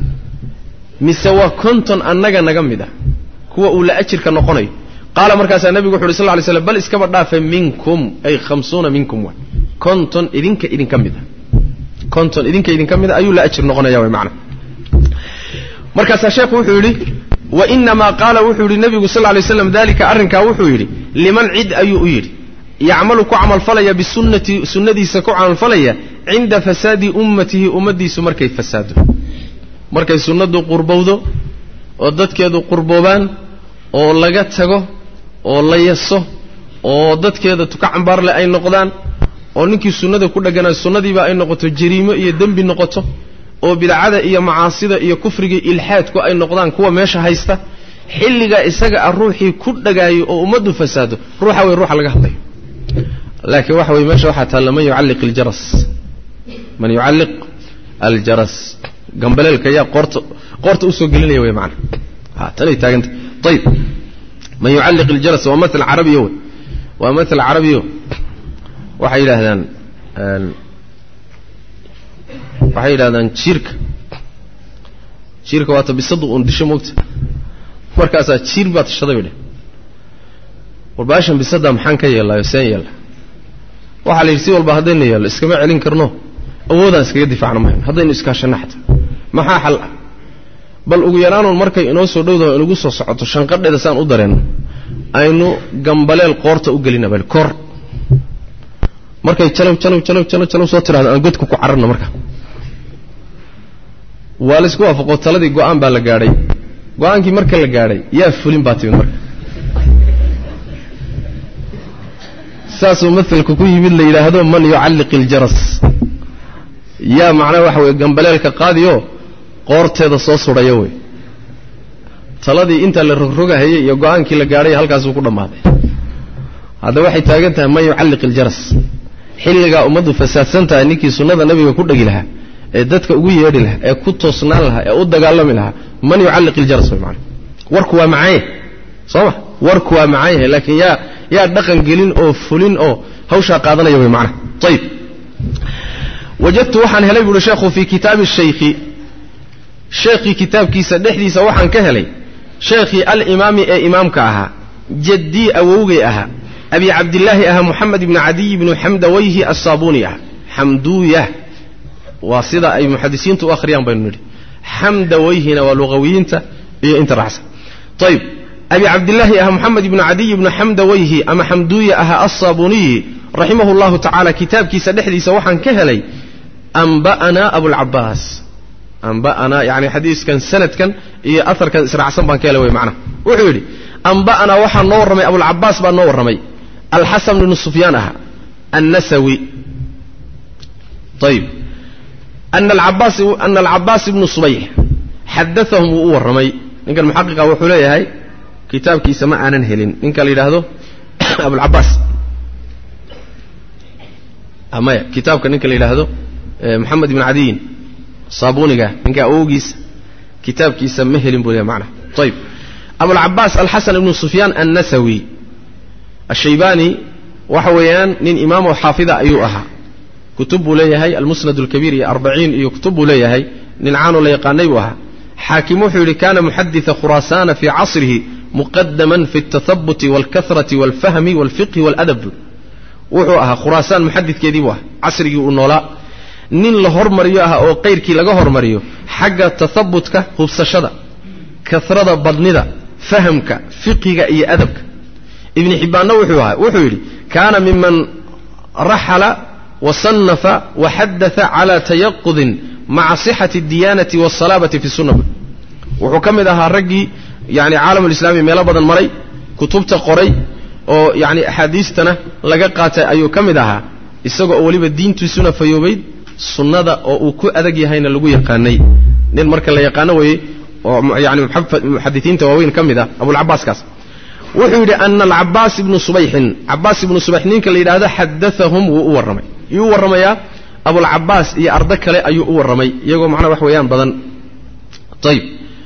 mise waa konton annaga naga mid ah kuwa uu la ajirka noqonay qaala markaas nabigu wuxuu sallallahu alayhi wasallam bal iskaba dhaafay minkum ay 50 minkum wa konton idinka mid ah konton idinka mid ayuu la ajir noqonaya way macna markaas sheekhu wuxuu yiri wa inma qaala wuxuu yiri nabigu sallallahu alayhi wasallam dalika arrinka wuxuu yiri liman cid ayuu yiri yacmalu ku amal falaya bi sunnadiisa ku amal falaya inda fasadi ummatihi markay fasaado markay sunnadu qurbowdo oo dadkeedu qurboobaan oo laga tago oo la yaso oo dadkeeda tuka cambaar leh ay noqdaan oo ninkii sunnada ku dhaganaa sunnadiiba ay noqoto jariimo iyo dambi noqoto oo bidcada iyo macaasida iyo kufriga ilhaadku ay noqdaan kuwa meesha haysta xilliga isaga ruuxii ku dhagaayo oo ummadu fasaado ruuxa way ruuxa laga hadlayo laakiin waxa way meesha waxa taalaman yu'alliq aljaras man yu'alliq aljaras gambalelka yaa qorta u soo gelinaya way macna tanay taaganta طيب man yu'alliq aljaras wa mathal arabiyyo wa mathal arabiyyo waxay yiraahdaan jiirka waa tabisadu un disho moogta markaas jiir baad shaday wada warbaashan bisada maxaan ka yeelaayo seen yeelaa waxa la yiri walba hadayna yeelo iskama celin karno awoodaan iskaga difaacno ma hadaynu iska shanaxta maxaa xal bal ugu yaraan markay inoo soo dhowdo inagu soo socoto shanqadheeda saan u dareen aynu gambaleel qoorta u gelina bal kor markay jalow soo tiraado aan godku ku cararno marka waa la isku waafaqo taladii go'aan baa la gaadhay go'aankii marka la gaadhay yaa fulin baa timid marka saasoo mathalku ku yimid la yiraahdo man yu'alliq aljaras yaa macna waxa way gambaleelka qaadiyo qoorteeda soo sudhayo way taladii inta la rogrogahayay iyo go'aankii la gaaray halkaas uu ku dhamaaday hada waxay taagan tahay man yu'alliq aljaras xilliga ummadu fasaadsantahay ninkii sunnada nabiga ku dhagi lahaa ee dadka ugu yeedhi lahaa ee ku toosnaan lahaa ee u dagaalami lahaa man yu'alliq aljaras way macna warku waa macay soo warku waa macay laakiin yaa dhaqan gelin oo fulin oo hawsha qaadanaya way macna طيب وجدت وحن هلي بقول شيخه في كتاب الشيخ شيخي كتاب كيسا دحديسا وحن كهلي شيخي الإمام إمامك أها جدي أووغي أها أبي عبد الله أها محمد بن عدي بن حمدويه الصابوني أها حمدويه واصدة أي محدثين تؤخرين بين نوري حمدويه ولغويين انت رحسن طيب أبي عبد الله أها محمد بن عدي بن حمدويه أما حمدويه أها الصابوني رحمه الله تعالى كتاب كيس دحديس وحن كهلي أنبأنا أبو العباس أنبأنا يعني حديث كان سند كان إيه أثر كان إسرع سنبان كهلوي معنا وحولي أنبأنا وحن نور رمي أبو العباس بن نور رمي الحسن بن سفيانها النسوي طيب أن العباس بن صبيح حدثهم وأور رمي إنك المحقق وحولي هاي كتاب كيس ما أنا نهلين إنك اللي هذا أبو العباس أما كتاب كان إنك اللي هذا محمد بن عدين صابونيجا إنك أوجيس كتاب كيس مهلين بوليه معنا طيب أبو العباس الحسن بن سفيان النسوي الشيباني وحويان نين إمام وحافظة أيوها كتب لي هي المسند الكبير 40 يكتب لي هي ننعان لي قانيوها حاكم حولي كان محدث خراسان في عصره مقدما في التثبت والكثرة والفهم والفقه والأدب وحوها خراسان محدث كذيبه عصره النولاء نين لهور مريوها أو قير كي لغهور مريو حق تثبتك هبسشدة كثرة بدنده فهمك فقهك أي أدبك ابن حبان وحولي كان ممن رحل وصنف وحدث على تيقظ مع صحة الديانة والصلابة في السنة وحكم ذا الرجي يعني عالم الإسلامي ميلا بدن مري كتبت قري أو يعني أحاديثنا لقاقات أيو كم ذا السجع أولي بالدين تسنة فيوبيد السنة أو كو أدقي هين اللجوء يقاني نين مركل اللي يقانوي يعني محدثين تواوين كم ذا أبو العباس كاس وحول أن العباس بن صبيح نينك اللي هذا حدثهم وورمي يورمي أبو العباس يأردك لي أي يورمي يقول معنا وحويان بدن طيب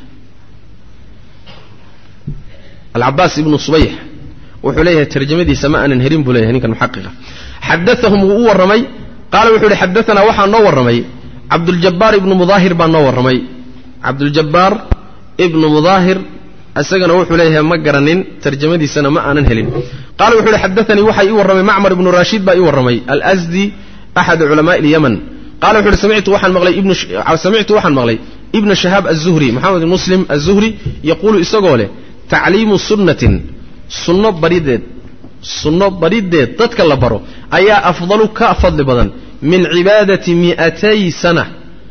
العباس بن صبيح وحوليه ترجمة دي سماء نهرين بوليه هنيك المحققة حدثهم وورمي قال وحول حدثنا وحا نور رمي عبد الجبار ابن مظاهر بن نور رمي عبد الجبار ابن مظاهر أسجنا وحوليه مجرنين ترجمة دي سنة ما أنا نهلين قال وحول حدثني وحي ورمي معمر بن راشد بأي ورمي الأزدي أحد علماء اليمن قال وحول سمعت وحن مغلي ابن شهاب الزهري محمد المسلم الزهري يقول إسقاله تعليم سنة بريدة تتكلم برو أي أفضل كأفضل بدن من عبادة 200 سنة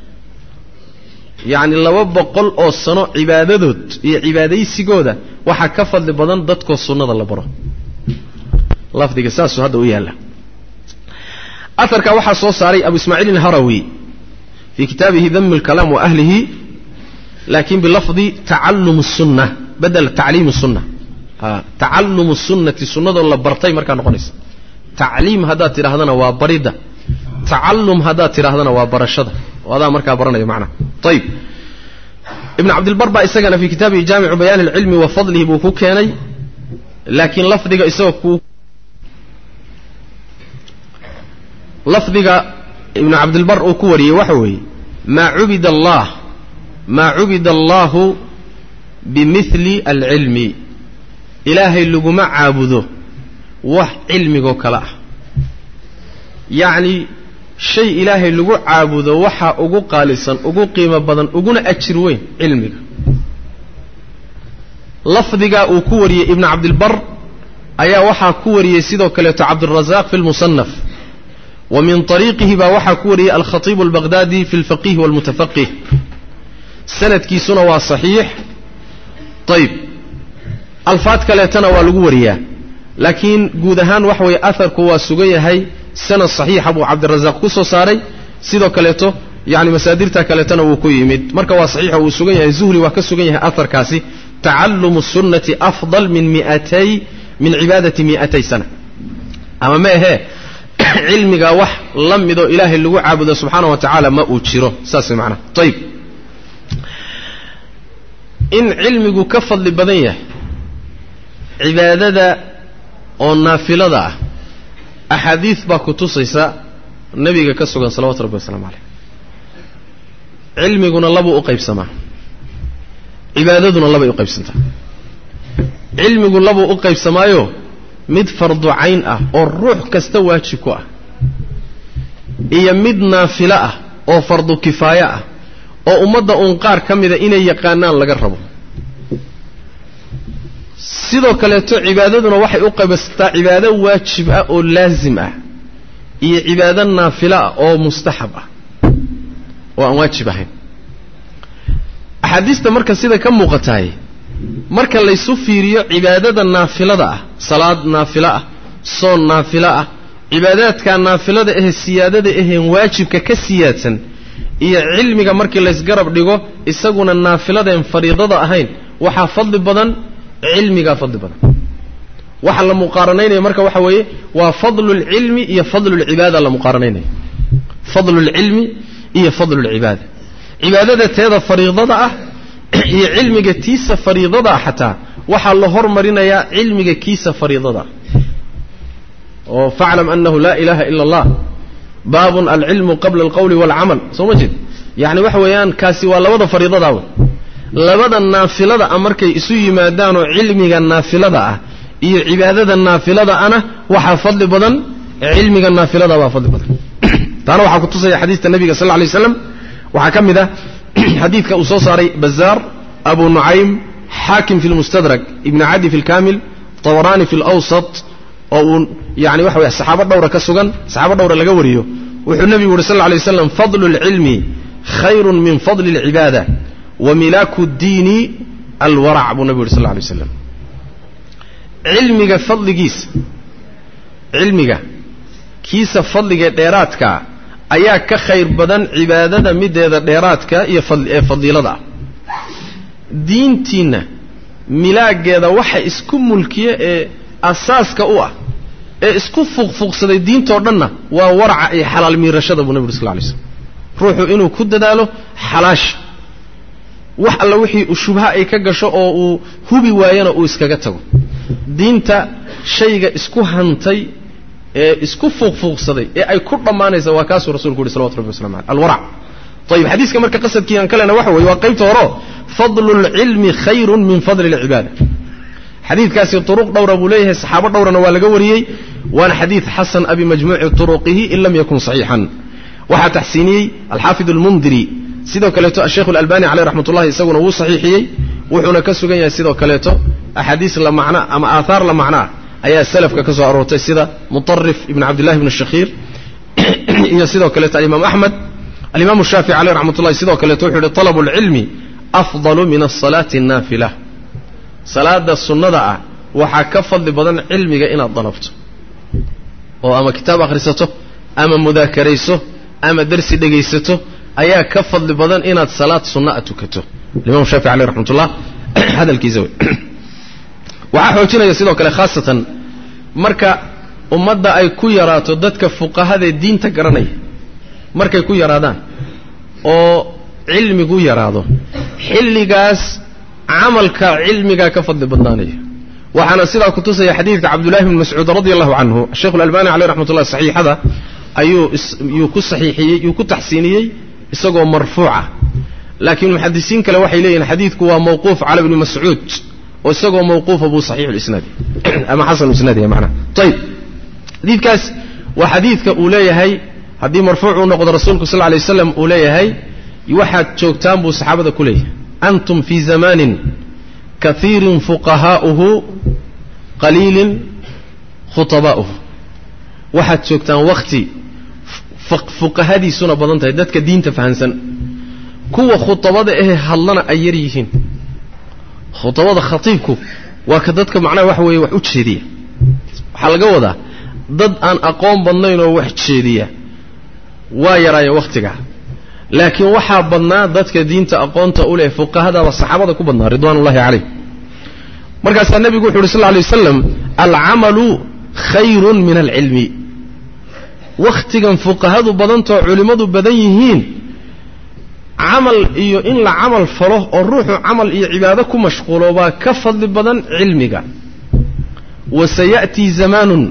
يعني لو بقول أو السنة عبادي سجودة وحكفل بدن ضدك السنة الله برا لفظ قصاص هذا وياله أثر كواحد صاري أبو إسماعيل الهروي في كتابه ذم الكلام وأهله لكن بلفظ تعلم السنة بدل تعليم السنة تعلم السنة الله برتاي مركان قنيس تعليم هذا ترى هذا وبريدة تعلم هذا ترى هذا وبرشدة وهذا مركب برنا معنا طيب ابن عبد البر بقى سجن في كتابه جامع بيان العلم وفضله بوكوكيني لكن لفظه اسوكو لفظه ابن عبد البر وكوري وحوي ما عبد الله بمثل العلم إلهي اللي عابده علمه كلا يعني شيء إلهي اللي عابده وحا أقو قالسا أقو قيمة بدن أقونا أجروين علمك لفظك أكوري ابن عبد البر أيا وحا كوري سيدو كلية عبد الرزاق في المصنف ومن طريقه وحا كوري الخطيب البغدادي في الفقيه والمتفقه سند كيسونا وصحيح طيب الفات كليتنا والقورية لكن جودهان وحوي أثر كوا سجية هاي سنة صحيح أبو عبد الرزاق كوسو ساري سيدو كليتو يعني مساديرتا كليتنا وكوي مد مركوا صحيح وسجية الزهري وكسجية أثر كاسي تعلم السنة أفضل من عبادة 200 سنة أما ما هي علمك وح لم يدو إله اللي عابد سبحانه وتعالى ما أوتشيره ساسي معنا طيب إن علمك كفض لبنيه عبادة أو نافلة أحاديث باكتوسيسا النبي كسوغان صلوات ربي والسلام عليه علمك الله بأقيب سما عبادتنا الله بأقيب سنتا علمك الله بأقيب سمايو مد فرض عين أو الروح كستوى شكوى إيا مد نافلة أو فرض كفاية أو أمد أنقار كم إذا إني يقانان لقربه sidoo kale to cibaadaduna waxay u qaybsataa cibaado waajib ah oo laazim ah iyo cibaado naafila oo mustaxab ah oo aan waajib ahayn axaadiista marka sida ka muuqataay marka la isu fiiriyo cibaadada naafilada ah salaad naafila ah soon naafila ah cibaadaadka naafilada ee siyaadada aheen waajibka ka siyaadsan iyo cilmiga markii la isgarab dhigo isaguna naafilada fariidada ahayn waxa fadli badan cilmiga fadli badan waxa la muqaaranaynayo marka waxa weeye waa fadlul ilmi iyo fadlul ibada la muqaaranaynayo fadlul ilmi iyo fadlul ibada ibadada teeda fariidada ah iyo cilmiga tiisa fariidada xataa waxa la hormarinaya cilmiga kiisa fariidada oo fa'lam annahu la ilaha illa allah baabun al-ilmu qabla al-qawli wal-amal soo majid yaani waxa weeyaan kaasi waa labada fariidada labada naafilada markay isu yimaadaan oo cilmiga naafilada ah iyo cibaadada naafilada ana waxa fadli badan cilmiga naafilada waa fadli badan taana waxa ku tusaya xadiiska nabiga sallallahu alayhi wasallam waxa kamida xadiiska uu soo saaray Bazzar Abu Nu'aym Hakim fi al-Mustadrak Ibn Adi fi al-Kamil Tabarani fi al-Awsat oo yaani waxa weey saxaabada dhowr ka sugan saxaabada dhowr laga wariyo wuxuu nabigu sallallahu alayhi wasallam fadlul ilmi khayrun min fadlil ibada wa milaku ad-dini al-wara' abu nabi sallallahu alayhi wasallam cilmiga kiisa fadliga dheeraadka ayaa ka khayr badan cibaadada mideeda dheeraadka iyo fadilada diintiina milaageeda waxa isku mulkiye ee asaaska u ah ee isku fuqfuqsaday diinto dhanna waa warca ay xalaal miirashada buu nabi sallallahu alayhi wasallam ruuxu inuu ku dadaalo xalaash wax alla wixii shubha ay ka gasho oo uu hubi waayana uu iskaga tago diinta shayga isku hantay ee isku fuqfuqsaday ee ay ku dhamaanaysa waa kaas rasuulku sallallahu alayhi wasallam al-wara' طيب حديثك marka qasadkiian kalena waxa weey waa qaybta hore fadlul ilmi khayrun min fadlil ibada xadiidkaasi turuq dhowr buu leeyahay saxaabo dhowrna waa laga wariyay waana xadiid xasan abi majmuu'i turuqihi in lam yakun sahihan waxa tahsiniyay al-hafid al-mundiri sidoo kale to sheekh al-albani alayhi rahmatullah isaguna wuu saxiixiyay wuxuuna ka sugan yahay sidoo kale to ahadiis la macna ama aathar la macna ayaa salafka ka soo aroortay sida mutarrif ibn abdullah ibn ash-shakhir iyo sidoo kale to imam ahmad al-imam ash-shafi'i alayhi rahmatullah sidoo kale to wuxuu talabul ilmi afdalu min as-salati an-nafilah salaada sunnada ah waxa ka fadli badan cilmiga inaad dalabto oo ama kitaab akhrisato ama mudaakarayso ama darsi dhageysato ayaa ka fadli badan inaad salaad sunna tukato imam shafi'i alayhi rahmatullah hadalkiisa waxa xoojinaya sidoo kale khaasatan marka ummadda ay ku yaraato dadka fuqahada diinta garanaya markay ku yaraadaan oo cilmigu yaraado xilligaas amalka cilmiga ka fadli badnaanaya waxana sidaa ku tusaya xadiiska Abdullah ibn Mas'ud radiyallahu anhu Sheikh al-Albani alayhi rahmatullah sahihada ayuu ku sahihiyay uu ku tahsiniyay isagoo marfuuca laakiin muhaddisiin kale waxay leeyihiin xadiisku waa mawquuf ala ibn Mas'ud oo isagoo mawquuf abu sahih al-isnad ama hasan al-isnad ya macna tayib xadiiskaas waa xadiiska uu leeyahay hadii marfuuc uu noqdo rasuulku sallallahu alayhi wasallam uu leeyahay waxaad joogtaan buu saxaabada ku leeyahay أنتم في زمان كثير فقهاؤه قليل خطباؤه واحد شوكتان وقتي فقهادي سنة بضانتها دادك دين تفهنسن كوا خطباء هلنا أيريهن خطباء خطيبكو وكدادك معناه وحوي وحوش شدية حلقة وضع ضد أن أقوم بضنين وحوش شدية ويراي وقتك لكن waxa badnaa dadka diinta aqoonta u leh fuqahada wa saxaabada ku badnaa ridwaanullaahi calayh markaas nabigu wuxuu sallallahu alayhi wasallam al-amalu khayrun min al-ilmi waqtigan fuqahadu badanto culimadu badan yihiin amal iyo in la amal falo oo ruuxu amal iyo cibaado ku mashquulo baa ka fadli badan cilmiga wa sayati zamanun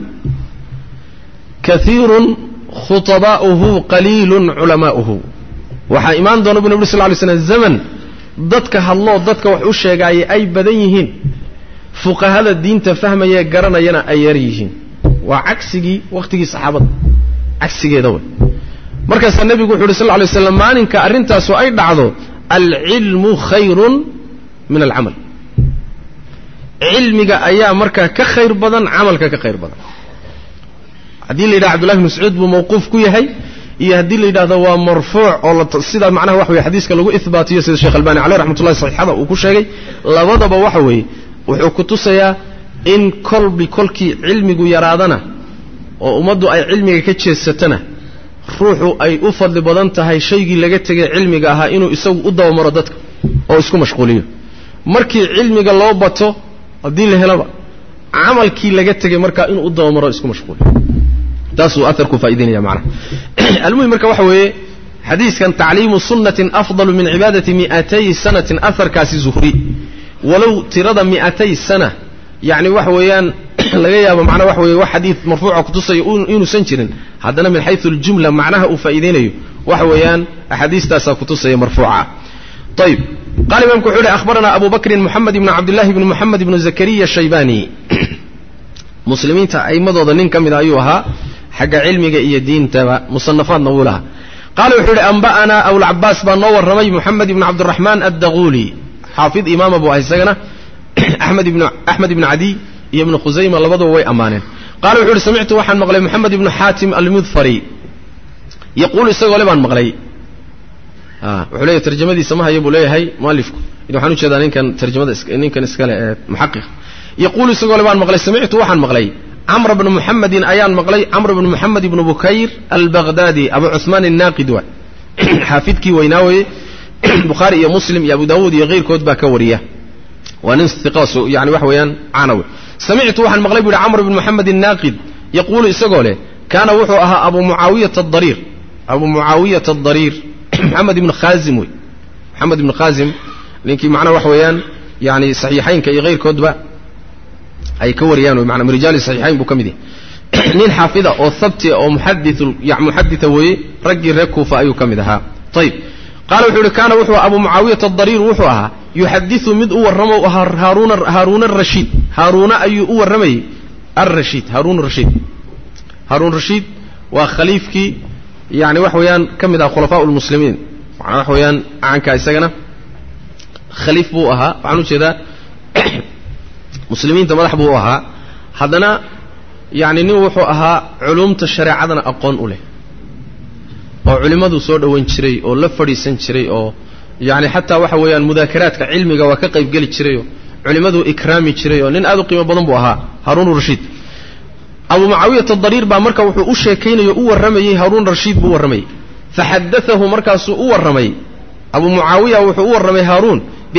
kathirun khutaba'uhu qalilun ulama'uhu waxa iimaan doona ibn nabi sallallahu alayhi wasallam zaman dadka hadlo dadka wax u sheegay ay badan yihiin fuqahada diinta fahmaya garanayana ay yar yihiin waa cagsigii waqtigii saxaabada cagsigeeda way markaas nabigu wuxuu sallallahu alayhi wasallam maalinka arintaas oo ay dhacdo al-ilmu khayrun min al-amal ilmiga ayaa marka ka khayr badan amalka ka khayr badan haddii la yidhahdo Abdullah ibn Mas'ud buu mawquuf ku yahay iyo haddii la yidhahdo waa marfuuc oo sida macnaha wax weeye xadiiska lagu ithbaatiyo sida Sheekh Albani alayhi rahmatullahi saxiixada uu ku sheegay labadaba waxa weeye wuxuu ku tusayaa in kolkii cilmigu yaraadana oo ummaddu ay cilmiga ka jeesatana ruuxu ay u fadli badan tahay shaygii laga tagay cilmiga ahaa inuu isagu u dawamaro dadka oo isku mashquuliyo markii cilmiga loo bato hadii la helaba amalkii laga tagay marka inuu u dawamaro isku mashquuliyo taasuu atarku faa'iideynaya macna almuhim marka waxa weeye xadiiskan ta'liimu sunnatin afdalu min ibadati 200 sanatin atharkaasi zuhri walaw tirada 200 sana yani waxa weeyaan laga yaabo macna waxa weeye wax xadiis marfuuc ku tusay inuu san jirin hadana min haythu aljumla macnaha uu faa'iideynayo waxa weeyaan ahadiistaas ku tusay marfuuca طيب قال امام كحول اخبرنا ابو بكر محمد بن عبد الله بن محمد بن زكريا الشيباني مسلمين تا ايمدودا نين كميد ايو اها حق علمي iyo diinta musannafad nawlaha قال وحول انبانا ابو العباس بن نور رمي محمد بن عبد الرحمن الدغولي حافظ امام ابو ايسغنا احمد بن عدي ابن خزيمه لبدو way amaaneen قال وحول سمعت waxaan maqlay محمد بن حاتم المذفري يقول isagoo leban maqlay وحول ترجمدي سماها يبو leeyahay muallifku waxaan u jeedaa ninkan tarjumada ninkan iskale muhaqqiq يقول isagoo leban maqlay سمعت waxaan maqlay عمرو بن محمد أيان مقلي عمرو بن محمد بن بكير البغدادي أبو عثمان الناقد حافظك ويناوي بخاري يا مسلم يا أبو داود يا غير كتب كورية وننس ثقاسه يعني وحويان عنوي سمعت واحد مقلي بن عمرو بن محمد الناقد يقول إسقاله كان وحوها أبو معاوية الضرير محمد بن خازم لينكي معنا وحويان يعني صحيحين كي غير كتب أي كوريان ومعنى من رجال الصحيحين بكمدي نين حافظة أو ثبت أو محدث وي رجل ركو فأيو كمدها طيب قال وحول كان وحوى أبو معاوية الضرير وحوها يحدث مد ورمو هارون الرشيد هارون أي ورمي الرشيد هارون الرشيد وخليفك يعني وحويان كمدها خلفاء المسلمين وحويان عنك إساقنا خليف بوها وعنو شذا مسلمين تمدح بوها هذنا يعني نوحو أها علوم الشريعة عدنا أقون أوله أو علماء صور وين شري أو لفري سن شري أو يعني حتى وحويا المذاكرات كعلمي وكقيب قال شري علماء إكرامي شري نن أذو قيمة بدن بوها هارون الرشيد أبو معاوية الضرير بمركه وحو أشيكين يؤو الرمي هارون الرشيد بو الرمي فحدثه مركز أو الرمي أبو معاوية وحو الرمي هارون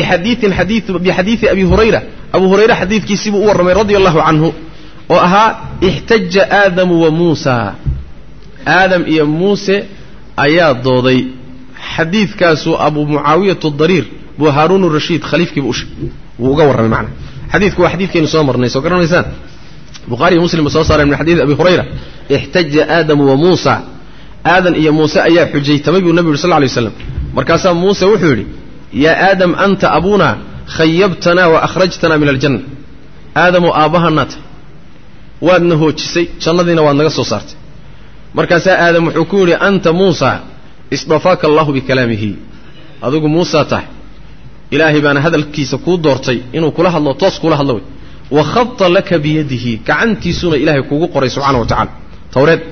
بحديث أبي هريرة أبو هريرة حديث كيسيب أو الرمي رضي الله عنه وأها احتج آدم وموسى آدم إيا موسى آيات ضوضي حديث كاسو أبو معاوية الضرير بو هارون الرشيد خليف كيبوش وقور رمي معنا حديث كو حديث كي نسوامر نيسو كرنا نيسان بخاري مسلم صار من حديث أبي هريرة احتج آدم وموسى آدم إيا موسى أيا حجي تمبي النبي صلى الله عليه وسلم مركاسا موسى وحوري يا آدم أنت أبونا خيبتنا وأخرجتنا من الجنة آدم وآبها النات وادنا هو تشسي جنة وادنا قصو صارت مركاسا آدم حكوري أنت موسى اصطفاك الله بكلامه أذوق موسى تح إلهي بأن هذا الكيس كود دورتي إنه كلها الله توس كلها الله وخط لك بيده كعنتي سنة إلهي كوكو قري سبحانه وتعالى تورد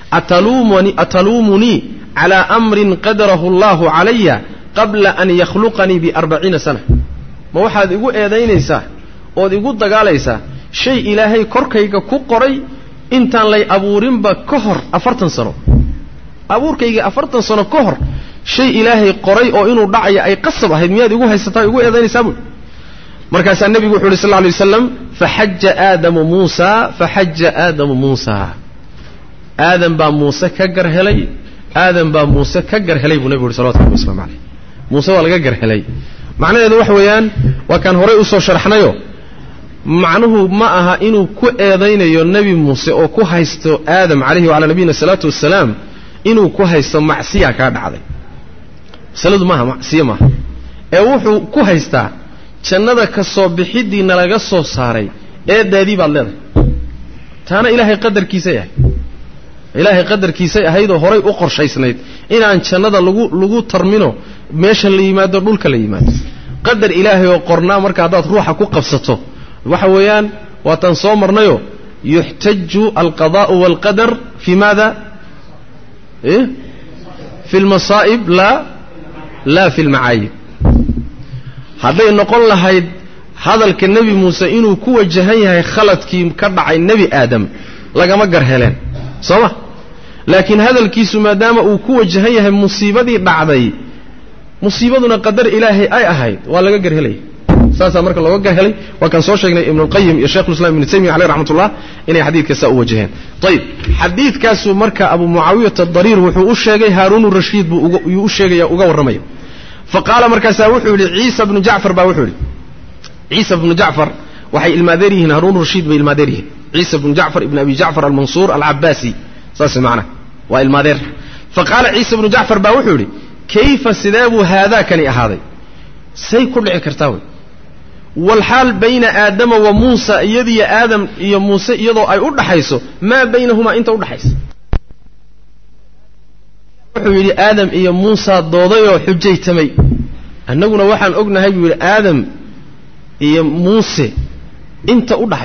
أتلومني على أمر قدره الله علي قبل أن يخلقني ب40 سنة ما واحد يقول إيدينيسا أو يقول دقاليسا شيء إلهي كركيك كقري إنتان لي أبورين بكهر 40 سنة أبوركيك 40 سنة كهر شيء إلهي قري أو إنه دعي أي قصبة هيد مياد يقول هيستا يقول إيدينيسا مركز النبي يقول صلى الله عليه وسلم فحج آدم موسى آدم با موسى كجر هلي آدم با موسى كجر هلي والنبي صلى الله عليه وسلم عليه موسى ولا كجر هلي معناه هذا وحويان وكان هري أصور شرحناه معناه ما أها إنه كو أذينيو النبي موسى أو كو هيستو آدم عليه وعلى نبينا الصلاة والسلام إنه كو هيستو معصية كاد عليه سلد معها معصية معها أوحو كو هيستا جنة كالصبحيدي نلقى الصوص صاري دادي بالله تانا إلهي قدر كيسيه إلهي قدر كيسيه هيدا هري أقر شيء سنيد إن عن جنة لغو ترمينه ماشا اللي يماد دولك اللي يماد قدر إلهي وقرنا مركا دات روحك وقفصته وحويان وتنصومرنايو يحتج القضاء والقدر في ماذا؟ إيه؟ في المصائب لا في المعايب. هذا نقول لهاyd hadalka nabi Muuse inuu ku wajahan yahay khaladkii ka dhacay nabi Aadam lagama gar heleen soo laakiin hadalkiisu maadaama uu ku wajahan yahay musiibadii dhacday musiibaduna qadar ilaahay ay ahayd waa laga gar helay saasa marka looga gar helay waa kan soo sheegnay ibn al-Qayyim iyo Sheikh al-Islam ibn Taymiyyah alayhi rahmatullah inay xadiidka saa u wajaheen tayib xadiidkaasu marka Abu Muawiyah ad-Darir wuxuu u sheegay Harun ar-Rashid buu u sheegay uga warramay faqala markaas wuxuu yiri Ciisa ibn Ja'far baa wuxuu yiri عيسى بن جعفر وحي المادريهن هارون الرشيد بالمادريهن عيسى بن جعفر ابن أبي جعفر المنصور العباسي صاص معنا والمادر فقال عيسى بن جعفر باوحوري كيف سداب هذا كان هذا سيكون عكرتاوي والحال بين آدم وموسى يدي آدم يا موسى يضو أي أرد حيث ما بينهما أنت أرد حيث وحوري آدم يا موسى ضوضي وحجي تمي أنه وحن أقنا هاي آدم iyo Muuse inta u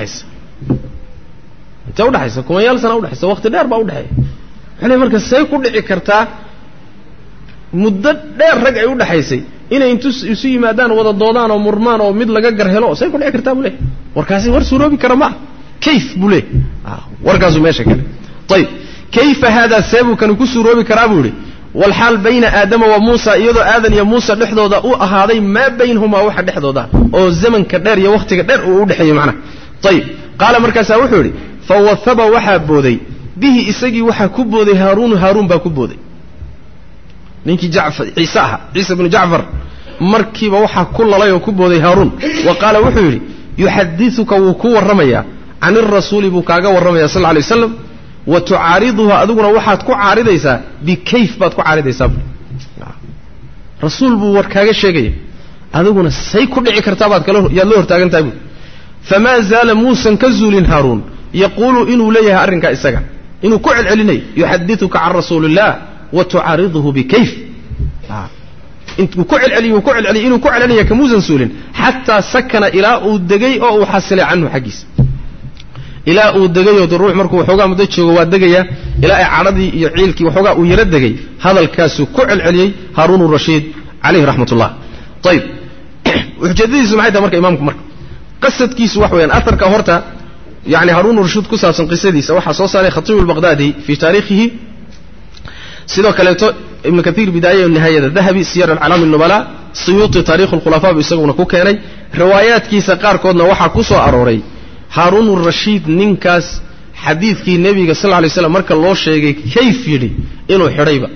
dhaxaysa kuma yaal sana u dhaxaysa waqti dheer baa u dhaxay xilay marka say ku dhici kartaa muddo dheer rag ay u dhaxaysay inay intu isu yimaadaan wada doodaan oo murmaan oo mid laga gar helo say ku dhici kartaa bule warkaasi war suuroobi kara ma kayf bule warkaasu meesha kale tayib kayfa hada sabu kan ku suuroobi karaa bule والحال بين آدم وموسى يدو آدم يا موسى دحدودا او اهاداي ما بينهما waxa dhexdooda oo zamanka dheer iyo waqtiga dheer uu u dhaxeeyo macna طيب قال markaas wuxuu yiri fawathaba waxa booday bihi isagii waxa ku booday Harun baa ku booday ninkii Ja'far Ciisa ibn Ja'far markiiba waxa ku lalay oo ku booday Harun وقال wuxuu yiri yuhaddithuka wa ku waramaya an ar-rasuul buu kaaga waramaya sallallahu alayhi wasallam وتعارضها أدونا واحد كعارضيسا بكيف بات كعارضيسا رسول بو وركاغا شيغاي أدونا سي كدعي كرتابات كله يالو هرتاغان تاغو فما زال موسى كزول هارون يقول إنه ليه أرنكا إساقا إنه كعل عليني يحدثك عن رسول الله وتعارضه بكيف انت كعل علي إنه كعل علي كموزن سول حتى سكن إلى الدقي أو حصل عنه حقيس إلى الدقي والروح مركو وحوجا مدتش والدقية إلى عرضي يعيلك وحوجا ويرد دقي هذا الكاس كعل علي هارون الرشيد عليه رحمة الله طيب وحجدي سمعتها مرك إمامكم مرك قصة كيس وحويان أثر كهرتا يعني هارون الرشيد قصة قصة دي سواء حصوص عليه خطيب البغدادي في تاريخه سيدو كليتو ابن كثير بداية والنهاية الذهبي سير العلام النبلاء سيوطي تاريخ الخلفاء بيساقون كوكيني روايات كيسا قاركودنا وحا كوسو أروري هارون الرشيد نينكاس حديث كي النبي صلى الله عليه وسلم مركا الله شيغي كيف يري إنو حريبا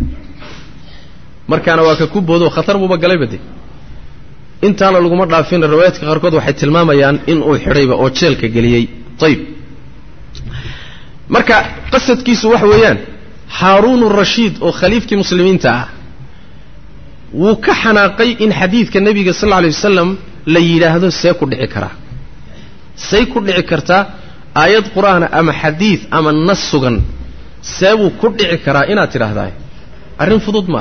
مركا أنا واكا كوبودو خطر بوبا قليبتي انت أنا لغو مرة عارفين الروايات كغاركود وحي تلماما يان إنو حريبا أو تشيلك قليي طيب مركا قصة كيسو وحويان هارون الرشيد أو خليفة مسلمين تعا وكحناقي إن حديث كالنبي صلى الله عليه وسلم ليلا هذا سيكون دعكرا سيكون دعكرتا آيات قرآن أما حديث أما النص سغن سيكون دعكرا إنا ترى هذا أرين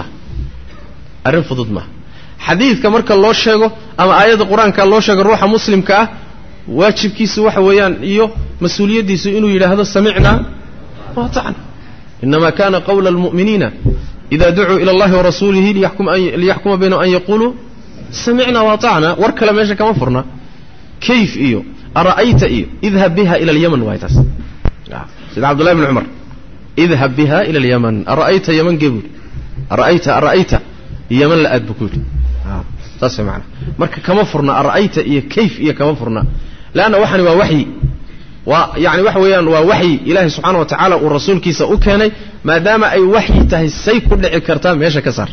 فضود ما حديث كمرك الله شيغو أما آيات القرآن كالله شيغو روح مسلم كأه واجب كيسو وحويان إيو مسؤولية ديسو إنو إلى هذا سمعنا وطعنا إنما كان قول المؤمنين إذا دعوا إلى الله ورسوله ليحكم بينهم أن يقولوا سمعنا وطعنا وركلا ماشا كما فرنا كيف إيو أرأيت إيو اذهب بها إلى اليمن وايتاس سيد عبد الله بن عمر اذهب بها إلى اليمن أرأيت يمن قبول أرأيت يمن لأد بكول تصفي معنا مركا كما فرنا أرأيت إيو كيف إيو كما فرنا لأن وحني ووحي ويعني وحويان ووحي إلهي سبحانه وتعالى والرسول كيسا أكاني ما دام أي وحي تهسي كل عكرتان ميشا كسر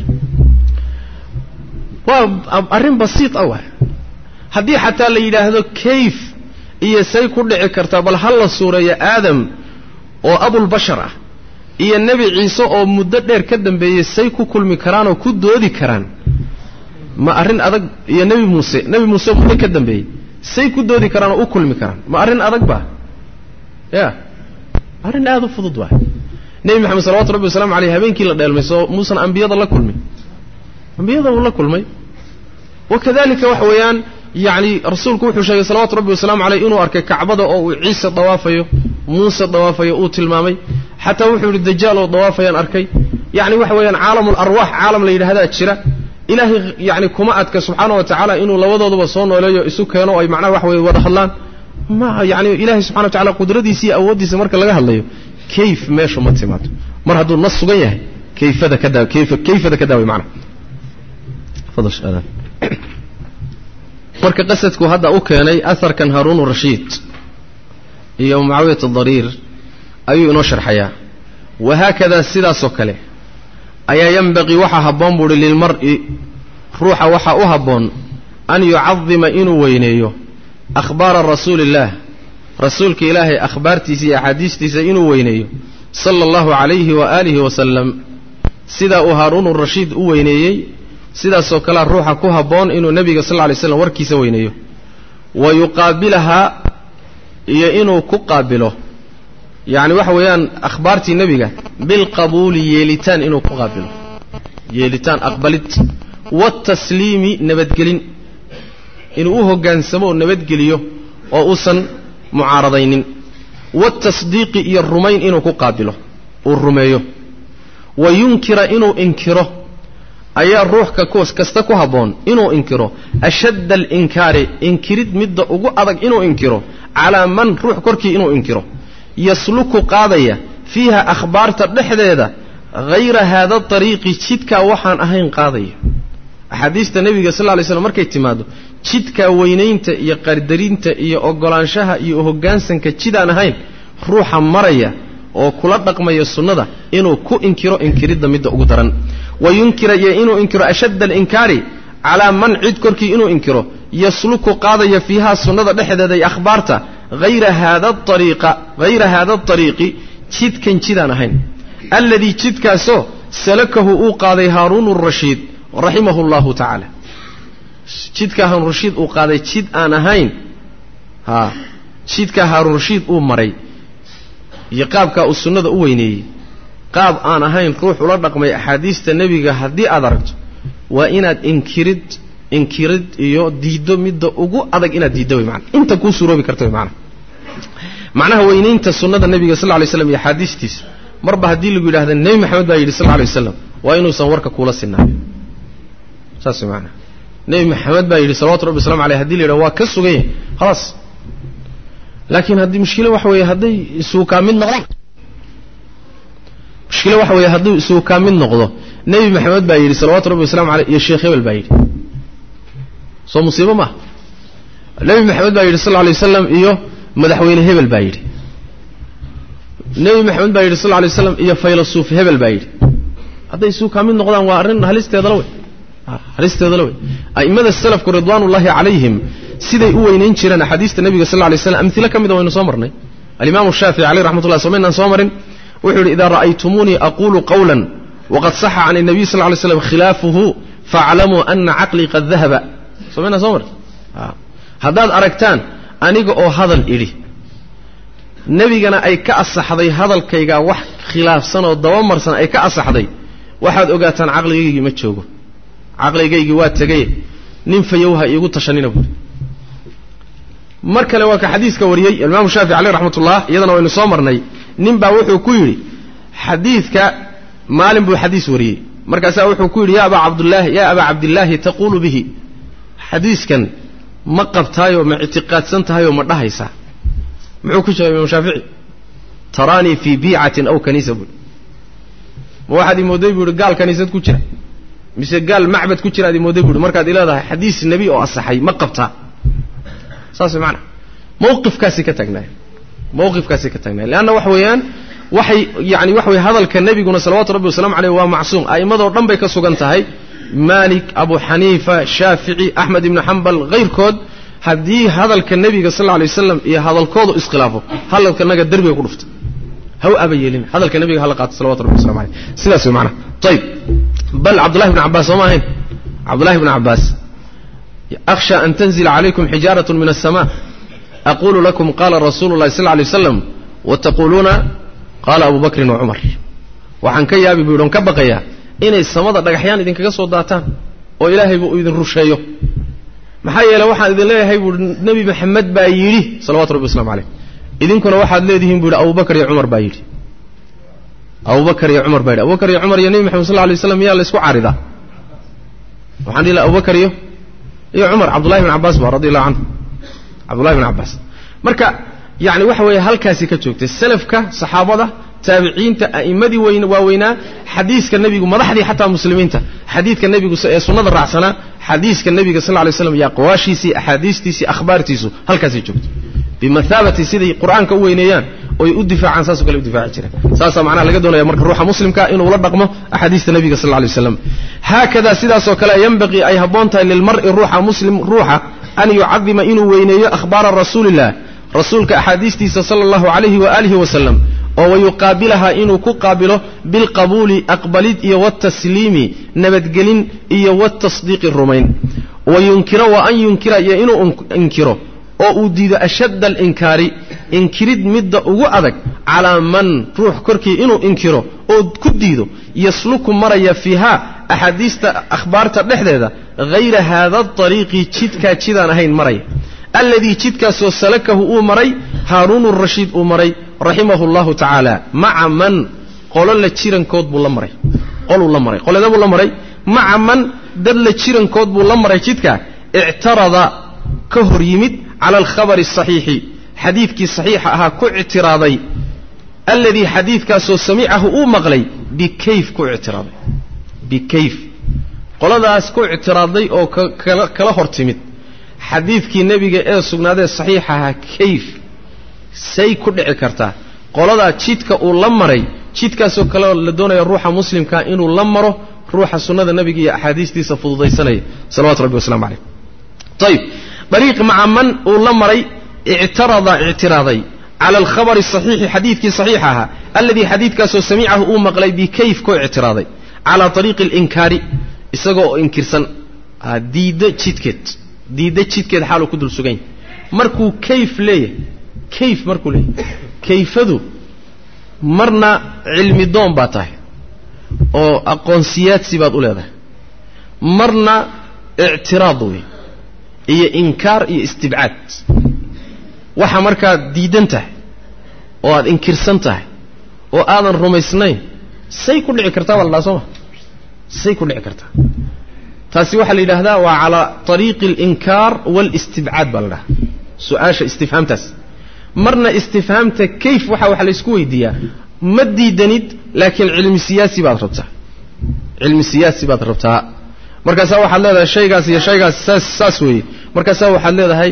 وأرين بسيط أول هدي حتى اللي هذا كيف إيا سي كل عكرتان بل هلا السورة يا آدم وأبو البشرة إيا النبي عيسى ومددر كدن بي سي كل مكران وكدو دي كران ما أرين أدق إيا نبي موسى مددر كدن بي سي كدو دي كران وكل مكران ما أرين أدق با يا أرين هذا فضل واحد نبي محمد صلى الله عليه وسلم عليه هبينكي لدالميسو موسى أنبياء الله كل مي وكذلك وحويان يعني رسولك وحو شيء صلوات ربي وسلام عليه إنه أركي كعبده أو عيسى ضوافيه موسى ضوافيه أو تلمامي حتى وحو الدجال ضوافيه أركي يعني وحويا عالم الأرواح عالم لي هذا الشراء إلهي يعني كما أتك سبحانه وتعالى إنه لوضع ضبصون ولا يسوك ينو أي معناه وحوي ودخلان ما يعني إلهي سبحانه وتعالى قدرتي سي أودي سمرك لها الله كيف ماشوا ما تسمعته مر هذا النص جيه كيف هذا كذا كيف هذا كذا معنا فضل هذا marka qasadku hadda u keenay asarkan Harun ar-Rashid iyo Muawiyah ad-Darir ayuu inoo sharxaya wahakada sidaas oo kale ayaa yanbaqi waxa haboon buu lil mar'i ruuxa waxa u haboon an yu'azzima inu weyneeyo akhbaar rasuulillah rasuulka ilaahi akhbaartiisa iyo hadiistiisa inu weyneeyo sallallahu alayhi wa alihi wa sallam sida uu Harun ar-Rashid u weyneeyay sidaas oo kala ruuxa ku haboon inuu nabiga sallallahu alayhi wasallam warkiisa weyneeyo wa yuqaabilaha iyo inuu ku qaabilo yani waxa weeyaan akhbaartii nabiga bil qabuul yeelitaan inuu ku qaabilo yeelitaan aqbalid wa taslimi nabadgelin inuu u hogaansamo nabadgeliyo oo uusan mucaaradaynin wa tasdiiqi iyo rumayn inuu ku qaabilo oo rumeeyo wa yunkira inuu inkiro ayaa ruuxka koos kasta ku haboon inuu inkiro ashadda al-inkari inkirid midda ugu adag inuu inkiro ala man ruux korkii inuu inkiro yasluku qaadaya fiha akhbaarta dhexdeeda ghayra hada tariiqi jidka waxaan ahayn qaadaya ahadiista nabiga sallallahu alayhi wasallam markay timaado jidka weynaynta iyo qardarinta iyo ogolaanshaha iyo hoggaansanka jidaan ahayn ruuxa maraya oo kula dhaqmaya sunnada inuu ku inkiro inkiridda midda ugu daran وينكر إنه إنكر أشد الإنكار على من عد كركي إنه إنكره يسلك قاضي فيها سنة لحد ذي أخبارته غير هذا الطريق تشد كن تشدانهين الذي تشد كاسو سلكه قاضي هارون الرشيد رحمه الله تعالى تشد كهارون الرشيد قاضي تشد أنهين ها تشد كهارون الرشيد مري يقابك السنة ويني qaab aan ahayn ruux ula dhaqmay ahadiista nabiga hadii aad aragto waa inaad inkirid iyo diido midda ugu adag inaad diido way inta ku suuroobi karto macnaha weynaynta sunnada nabiga sallallahu alayhi wasallam iyo ahadiistiisa marba hadii lagu yiraahdo nabi maxamed baa yiri sallallahu alayhi wasallam waa inuu san warka kula sinaayo saas macna nabi maxamed baa yiri sallallahu alayhi wasallam hadii la yiraahdo waa ka sugay خلاص laakiin hadii mushkilo wax weey hadii soo kaamil noqdo مشكلة واحد يهدو سو كامل نقضه نبي محمد بايري صلوات ربي والسلام عليه يا شيخ هبل بايري صو مصيبة ما نبي محمد بايري صلى الله عليه وسلم إيوه مدحوين هبل بايري نبي محمد بايري صلى الله عليه وسلم إيوه فيلسوف هبل بايري هذا يسو كامل نقضه وارن هل استيضلوي أئمة السلف رضوان الله عليهم سيدي وين شرنا حديث النبي صلى الله عليه وسلم أمثلة كم إذا وين صامرنا الإمام الشافعي عليه رحمة الله سمعنا صامرين وحول إذا رأيتموني أقول قولا وقد صح عن النبي صلى الله عليه وسلم خلافه فاعلموا أن عقلي قد ذهب سمعنا صامر هذا أركتان أنيق أو هذا الإلي نبي جنا أي كأس حضي هذا الكيجا وح خلاف سنة والدوامر سنة أي كأس حضي واحد أوجاتان عقلي يجي متشوجه عقلي يجي وات جاي ننفي يوها يقول تشنين أبو مركل وك حديث كوريي الإمام الشافعي عليه رحمة الله يدنا وين صامرني نبى وحو كيري حديثك مالن بو حديث وري مركز وحو كيري يا أبا عبد الله تقول به حديث كان ما قبتاي وما اعتقاد سنتهاي وما دهيسا معو كشف الإمام الشافعي تراني في بيعة أو كنيسة بول واحد يمودي بيقول قال كنيسة كجرة مش قال معبد كجرة هذه يمودي بيقول مركز إلى هذا حديث النبي أو الصحيح ما قبتها صاص معنا موقف كاسي كتجنا لأنه وحويان وحي يعني وحوي هذا النبي قلنا صلوات ربي وسلام عليه ومعصوم أي ماذا ورن بيك سوغنتهاي مالك أبو حنيفة شافعي أحمد بن حنبل غير كود هذا النبي صلى الله عليه وسلم يا هذا الكود اسخلافه هذا النبي الدربي يقولفت هو أبي لنا هذا النبي هلقات صلوات ربي وسلام عليه سلاسل معنا طيب بل عبد الله بن عباس وما هين عبد الله بن عباس أخشى أن تنزل عليكم حجارة من السماء أقول لكم قال رسول الله صلى الله عليه وسلم وتقولون قال أبو بكر وعمر وحن كي أبي بيقولون كبقيا إن السماء دقحيان إذن كقصوا الداتان وإلهي بإذن رشايو maxaa yeelay waxaan idin leeyahay buu nabi maxamed baa yiri salawaatu rabbi wasalaamu calayh idinkuna waxaad leedihiin buu abubakar iyo cumar baa yiri abubakar iyo cumar baa yiri abubakar iyo cumar iyo nabi maxamed sallallahu alayhi wasallam yaa la isku caarida waxaan ilaa abubakar iyo cumar abdullah ibn abbas radiyallahu anhu abdullah ibn abbas marka yaani waxa weeye halkaasi ka joogtay salafka saxaabada taabiciinta a'immadii waaweynaa xadiiska nabigu madaxdii xataa muslimiinta xadiiska nabigu ee sunnada raacsana xadiiska nabiga sallallahu alayhi wasallam yaa qawaashiisi ahadiistiisi akhbaartiisu halkaasi joogtay bimathabati sidii quraanka u weyneeyaan oo u difaacaan saas kale u difaaci jireen saasa macnaha laga doonayaa marka ruuxa muslimka inuu la dhaqmo ahadiista nabiga sallallahu alayhi wasallam haakada sidaas oo kale yanbaqi ay haboontahay lil mar'i ruuxa muslim ruuxa an yu'azzima inuu weyneeyo akhbaara rasuulillah rasuulka ahadiistiisa sallallahu alayhi wa alihi wasallam oo yuqaabilaha inuu ku qaabilo bil qabuuli aqbalid iyo wat tasliimi nabadgelin iyo wat tasdiiq rumayn wa yunkira wa an yunkira iyo inuu inkiro oo uu diido ashad al inkari inkirid midda ugu adag ala man ruux korkii inuu inkiro oo ku diido yasluku maraya fiha ahadiista akhbaarta dhexdeeda ghayra hada tariiqi jidka jidaan ahayn maraya alladhi jidka soo salakahu uu maray harun ar-rashid uu maray rahimahullahu ta'ala ma'a man qolo la jirankood buu la maray qolada buu la maray ma'a man dad la jirankood buu la maray jidka i'tarada ka hor yimid ala al-khabar as-sahih hadithki sahiha aha ku i'tiraaday alladhi hadithka soo sami'ahu uu maqlay bikayf ku i'tiraaday bikayf qoladaas ku i'tiraaday oo kala hor timid xadiidkii nabiga ee sugnaaday saxiixaha kayf say ku dhici kartaa qolada jidka uu la maray jidkaas oo kale la doonayo ruuxa muslimka inuu la maro ruuxa sunnada nabiga iyo ahadiistiisa fududaysanaya salawaatu rabbi wasalaamu calayh tayib dariiq ma'a man uu la maray i'tiraaday ala al-khabar as-sahih hadithki sahihaha alladhi hadithkaas oo sami'ahu uu maqlay bi kayf ku i'tiraaday ala tariiq al-inkari isagoo inkirsan diida jidkeed xaal ku dul sugan markuu kayf leeyahay kayf markuu leeyahay kayfadu marna cilmi doon baa tahay oo aqoonsiyaad sibaad u leedahay marna i'tiraad weey iyo inkaar iyo istibcaad waxa markaa diidan tahay oo aad inkirsan tahay oo aadan rumaysnayn say ku dhici kartaa walaal soo say ku dhici kartaa taasi waxa la yiraahdaa waa ala tariiq al-inkar wal istib'ad balda su'aasha istifhaamtaas marna istifhaamta kayf waxa la isku weydiiyaa ma diidanid laakiin cilmi siyaasi baad rabtaa markaas waxa leedahay shaygaas iyo shaygaas saas weey markaas waxa leedahay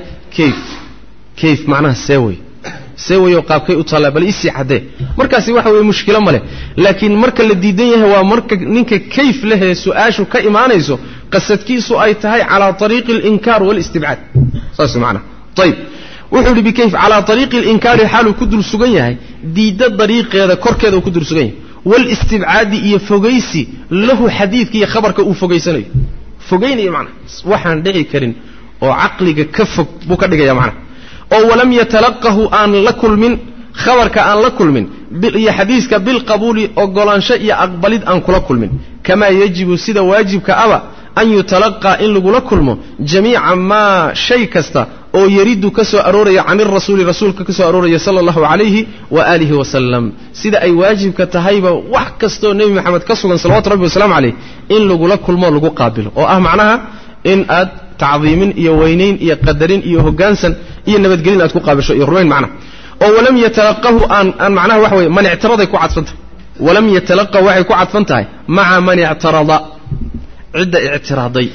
kayf macnaha seeway oo qaabkay u talaa bal isi xadee markaas waxa weey mushkilo male laakiin marka la diidan yahay waa marka ninka kayf lehe su'aashu ka iimaanayso qasadkiisu ay tahay ala tariiq al-inkar wal istib'ad saas macna tayib wuxuu bi kayf ala tariiq al-inkar halu ku dul sugan yahay diida dariiqeeda korkeeda ku dul sugan yahay wal istib'ad iyo fogeysi lahu hadithki iyo khabarka uu fogeysanayo fogeynaya macna waxaan dhici karin oo aqliga ka fog buu ka dhigaya macna oo walam yatalaqahu an la kulmin khabarka aan la kulmin bil iyo xadiiska bil qabuuli ogolaansho iyo aqbalid aan kula kulmin kama yajibu sida waajibka aba an yutalaqa in lagu la kulmo jamii'a ma shay kasta oo yaridu ka soo arooraya canir rasuulka ka soo arooraya sallallahu alayhi wa alihi wa sallam sida ay waajibka tahayba wax kasto nabi maxamed ka sugan sallallahu rabbi wasallam alayhi in lagu la kulmo lagu qaabilo oo ah macnaha in aad تعظيمين iyo weynayn iyo qadarin iyo hoggaansan iyo nabadgelin aad ku qaabisho iyo rumayn macna oo walam yatalaqahu an macnaha wax weey man i'tiraday ku cadfanta walam yatalaqa waxay ku cadfantahay ma'a man i'tirada cidda i'tiraday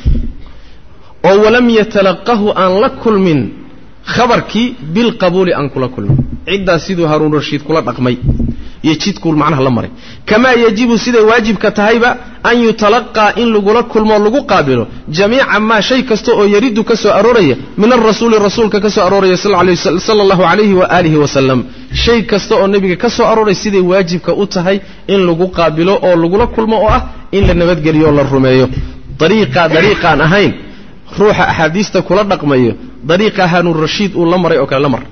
oo walam yatalaqahu an la kulmin khabarki bil qabuli an kula kulmin cidda sidoo harun rashid kula dhaqmay يجدكو معناها لمري كما يجب سيده واجب كتهيبا أن يتلقى إن لغو كل ما لغو قابله جميعا ما شيء كستو يريد كسو أرورية من الرسول كسو أرورية صلى الله عليه وآله وسلم شيء كستو النبي كسو أرورية سيده واجب كأتهي إن لغو قابله أو لغو كل ما إن لنبت قريو للرميو طريقة نهين روح أحاديثة كل رقمية طريقة هانو الرشيد ولمري أو كالمر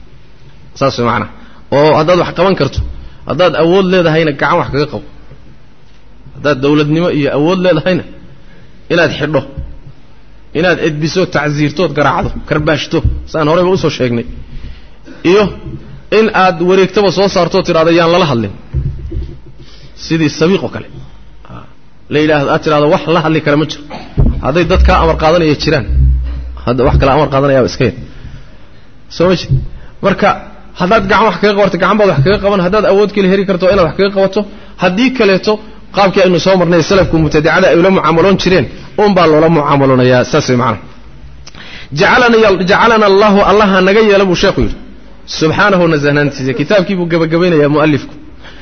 ساسو معنا وهذا حق من كرتو haddaad awood leedahayna gacan wax kaga qabo haddaad dawladnimo iyo awood leedahayna inaad xidho inaad edbiso tacsiirtood garaacdo karbaashto saan horeyba u soo sheegnay iyo in aad wareegtaba soo saarto tiraado yaan lala hadlin sidii sabiiq oo kale la yiraahdo aad tiraado wax la hadli kara ma jiro haday dadka amar qaadanaya jiraan hada wax kala amar qaadanaya iska yar soo marka hadaad gacan wax kaga qabato gacan baad wax kaga qaban hadaad awood kale heri karto inaad wax kaga qabato hadii kaleeto qaabkii aynu soo marnay salafku mutadacada ay la mucaamaloon jireen baa loola mucaamaloonaya saasay macna ja'alana Allah naga yeelo buu sheekhu yiri subhanahu nazanantiisa kitaabkiibu gabagabeynaya muallifku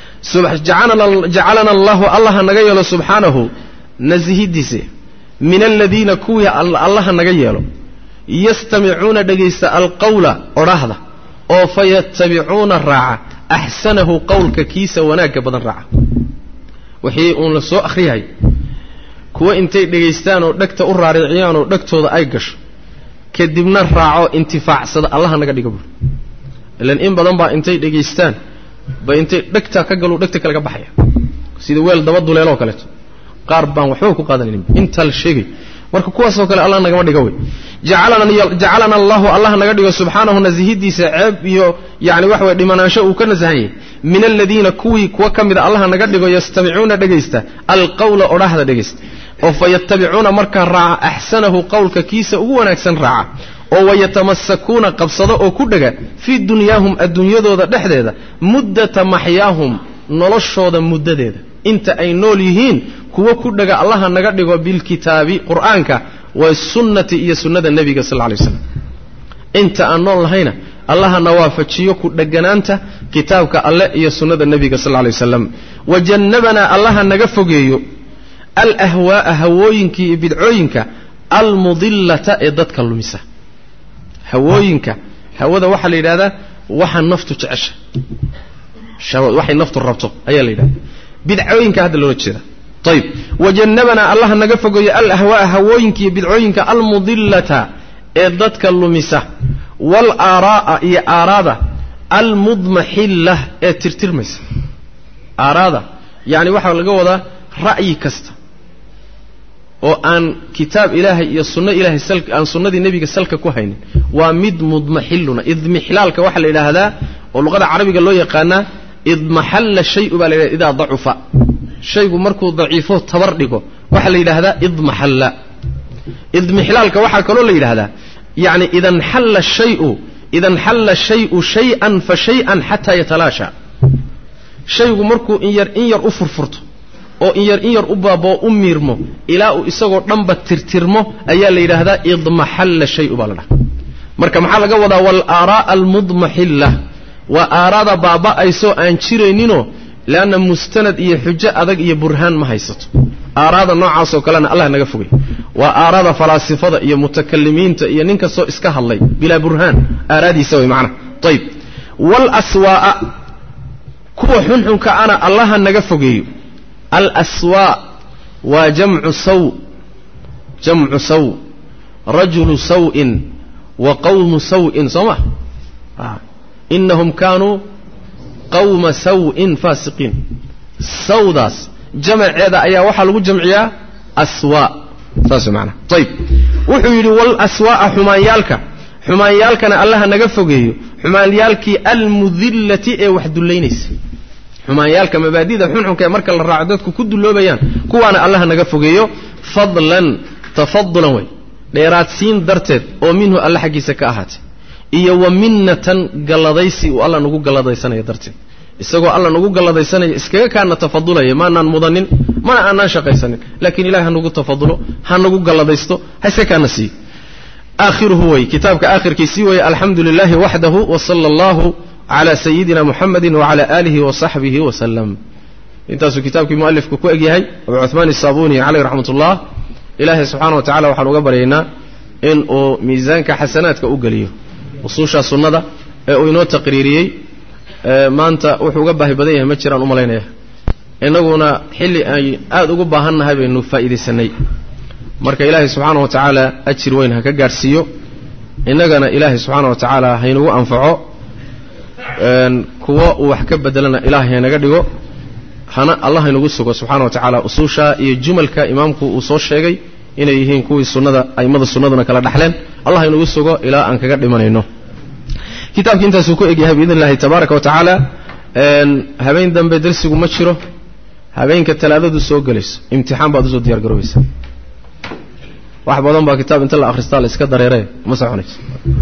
ja'alana Allah naga yeelo subhanahu nazihidiisa min alladina kuwi Allah naga yeelo yastami'una dhageysta alqawla orahda oo fayattabi'una raa'a ahsanahu qawlka kiisa wanaaga badan raa'a wixii uu la soo akhriyay kuwa intay dhageystaan oo dhagta u raariciyaan oo dhagtooda ay gasho kadibna raaco intifaacsada Allah naga dhigo ilaan in badan baa intay dhageystaan ba intay dhagta ka galo dhagta kala ka baxaya sida weel daba duleelo kale qaar baan waxba ku qaadanin inta la sheegay marka kuwaas oo kale Allah naga dhigo way ja'alana Allah naga dhigo subhanahu nazihidiisa ceeb iyo yaani wax way dhimanaansho uu ka nasahay min alladina kuwa kamida Allah naga dhigo yastami'una dhageysta alqawla orahda dhageysta oo fayattabi'una marka raa'a ahsanahu qawlka kiisa ugu wanaagsan raa'a oo wayatamassakuuna qabsado oo ku dhaga fi dunyahum adduunyadooda dhexdeeda muddata mahyaahum noloshooda muddadeeda inta ay nool yihiin kuwa ku dhaga Allah naga dhigo bil kitaabi quraanka wa sunnati iyo sunnada nabiga sallallahu alayhi wasallam inta aan nool lahayna Allah nawaafajiyo ku dhaganaanta kitaabka alle iyo sunnada nabiga sallallahu alayhi wasallam wajannabana Allah naga fogeeyo al ahwaa hawooyinki bidcooyinka al mudillata ee dadka lumisa hawooyinka hawada waxa la yiraahdaa waxa naftu jecesha shawad waxa naftu rabto ayaa la yiraahdaa bidcooyinka hadda loo jeeda طيب وجنبنا الله naga fogeeyo al ahwaa hawooyinki bidcooyinka al mudillata ee dadka lumisa wal aaraa iyo aarada al mudmahillah ee tirtirmaysa aarada yaani waxa laga wadaa ra'yi kasta oo aan kitaab ilaahay iyo sunno ilaahay salka aan sunnadii nabiga salka ku haynin waa mid mudmahiluna idmihlalka waxa la yiraahdaa oo luqada carabiga loo yaqaana idmahalla shay'u baa la yiraahdaa idaa dacifa shaygu markuu daciifo tabar dhigo waxa la yiraahdaa idmihlalka waxa kale la yiraahdaa yaani idan halla shay'u shay'an fa shay'an hatta yatalasha shaygu markuu in yar u furfurto oo in yar u baabo u miirmo ilaa uu isagoo dhanba tirtirmo ayaa la yiraahdaa idmahalla shay'u balada marka maxaa laga wadaa wal aaraa al mudmahillah wa aarada baaba ay soo aan jireenino laana mustanad iyo xujo adag iyo burhaan ma haysato aarada noocaas oo kalena Allah naga fogay waa aarada falaasifada iyo mutakallimiinta iyo ninka soo iska hadlay bila burhaan aaradiisa way macna tayib wal aswaa kuwa xunxunka ana Allah naga fogeeyo al aswaa wa jam'u saw rajulu saw'in wa qawmu saw'in sama innahum kanu qawma saw'in fasiqin sawdas jamceeda ayaa waxa lagu jamciyaa aswa taas macna tayib wuxuu yiri wal aswa xumaanyaalkana Allah naga fogeeyo xumaanyaalkii al mudillati ee wax duleynaysa xumaanyaalka mabaadida xunxunka marka la raaco dadku ku duloobayaan kuwaana Allah naga fogeeyo fadlan tafaddulan way dheeraadsiin darteed oo minhu Allah xaqiisa ka ahaatay iyo wa minnatan galadaysi oo Allah nagu galadaysanaya darteed isagoo Allah nagu galadaysanaya iskaga kaana tafadulaya ma aanan mudanin ma aanan shaqaysanin laakiin Ilaahay nagu tafadulo ha nagu galadaysto ha iska kaana si aakhiruhu way kitaabka aakhirkiisii way alxamdulillahi wahdahu wa sallallahu ala sayyidina muhammadin wa ala alihi wa sahbihi wa sallam intaasu kitaabkii muallifku ku egyahay Abu Uthman as-Sabuni alayhi rahmatullah Ilaahay subhanahu wa ta'ala waxaan uga baryaynaa in uu miisaanka xasanaadka u galiyo usuusha sunnada ee uu inoo taqriiriyay maanta wuxuu uga baahi badan yahay ma jiraan u maleynaya inaguna xilli ay aad ugu baahannahay baynu faa'iideysanay marka Ilaahay subhanahu wa ta'ala ajir weyn ha ka gaarsiiyo inagana Ilaahay subhanahu wa ta'ala haynugu anfaco kuwa wax ka bedelana Ilaahay naga dhigo hana Allah inagu sugo subhanahu wa ta'ala usuusha iyo jumalka imaamku uu soo sheegay inay yihiin kuwii sunnada a'immada sunnaduna kala dhaxleen allah inugu sugo ilaa aan kaga dhimanayno kitaabkii intaasuu ku egyahay biidn illahi tabaaraka wa tacaala habeen dambe darsigu ma jiro habeenka talaadadu soo gelayso imtixaan baad usoo diyaar garoobaysaa wax badan baa kitaab inta la akhristaa la iska dareeree ma soconayso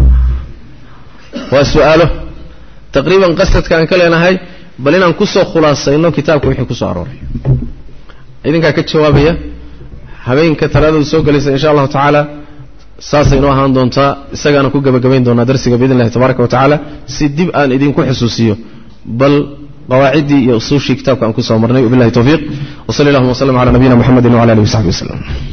waa su'aalo taqriiban qasadka aan ka leenahay bal inaan ku soo khulaasayno kitaabka wixii ku soo arooray idinkaa ka jawaabaya habeenka talaadadu soo gelaysa insha allahu tacaala saasay inoo ahaan doontaa isagaana ku gabagabayn doonaa darsiga biidn illahi tabaaraka wa tacaala si dib aan idinku xusuusiyo bal qawaaciddii iyo usuushii kitaabka aan ku soo marnay wabillahi tawfiiq wa salli allahuma wa sallam ala nabiyina muhammadin wa ala alihi wa sahbihi wasallam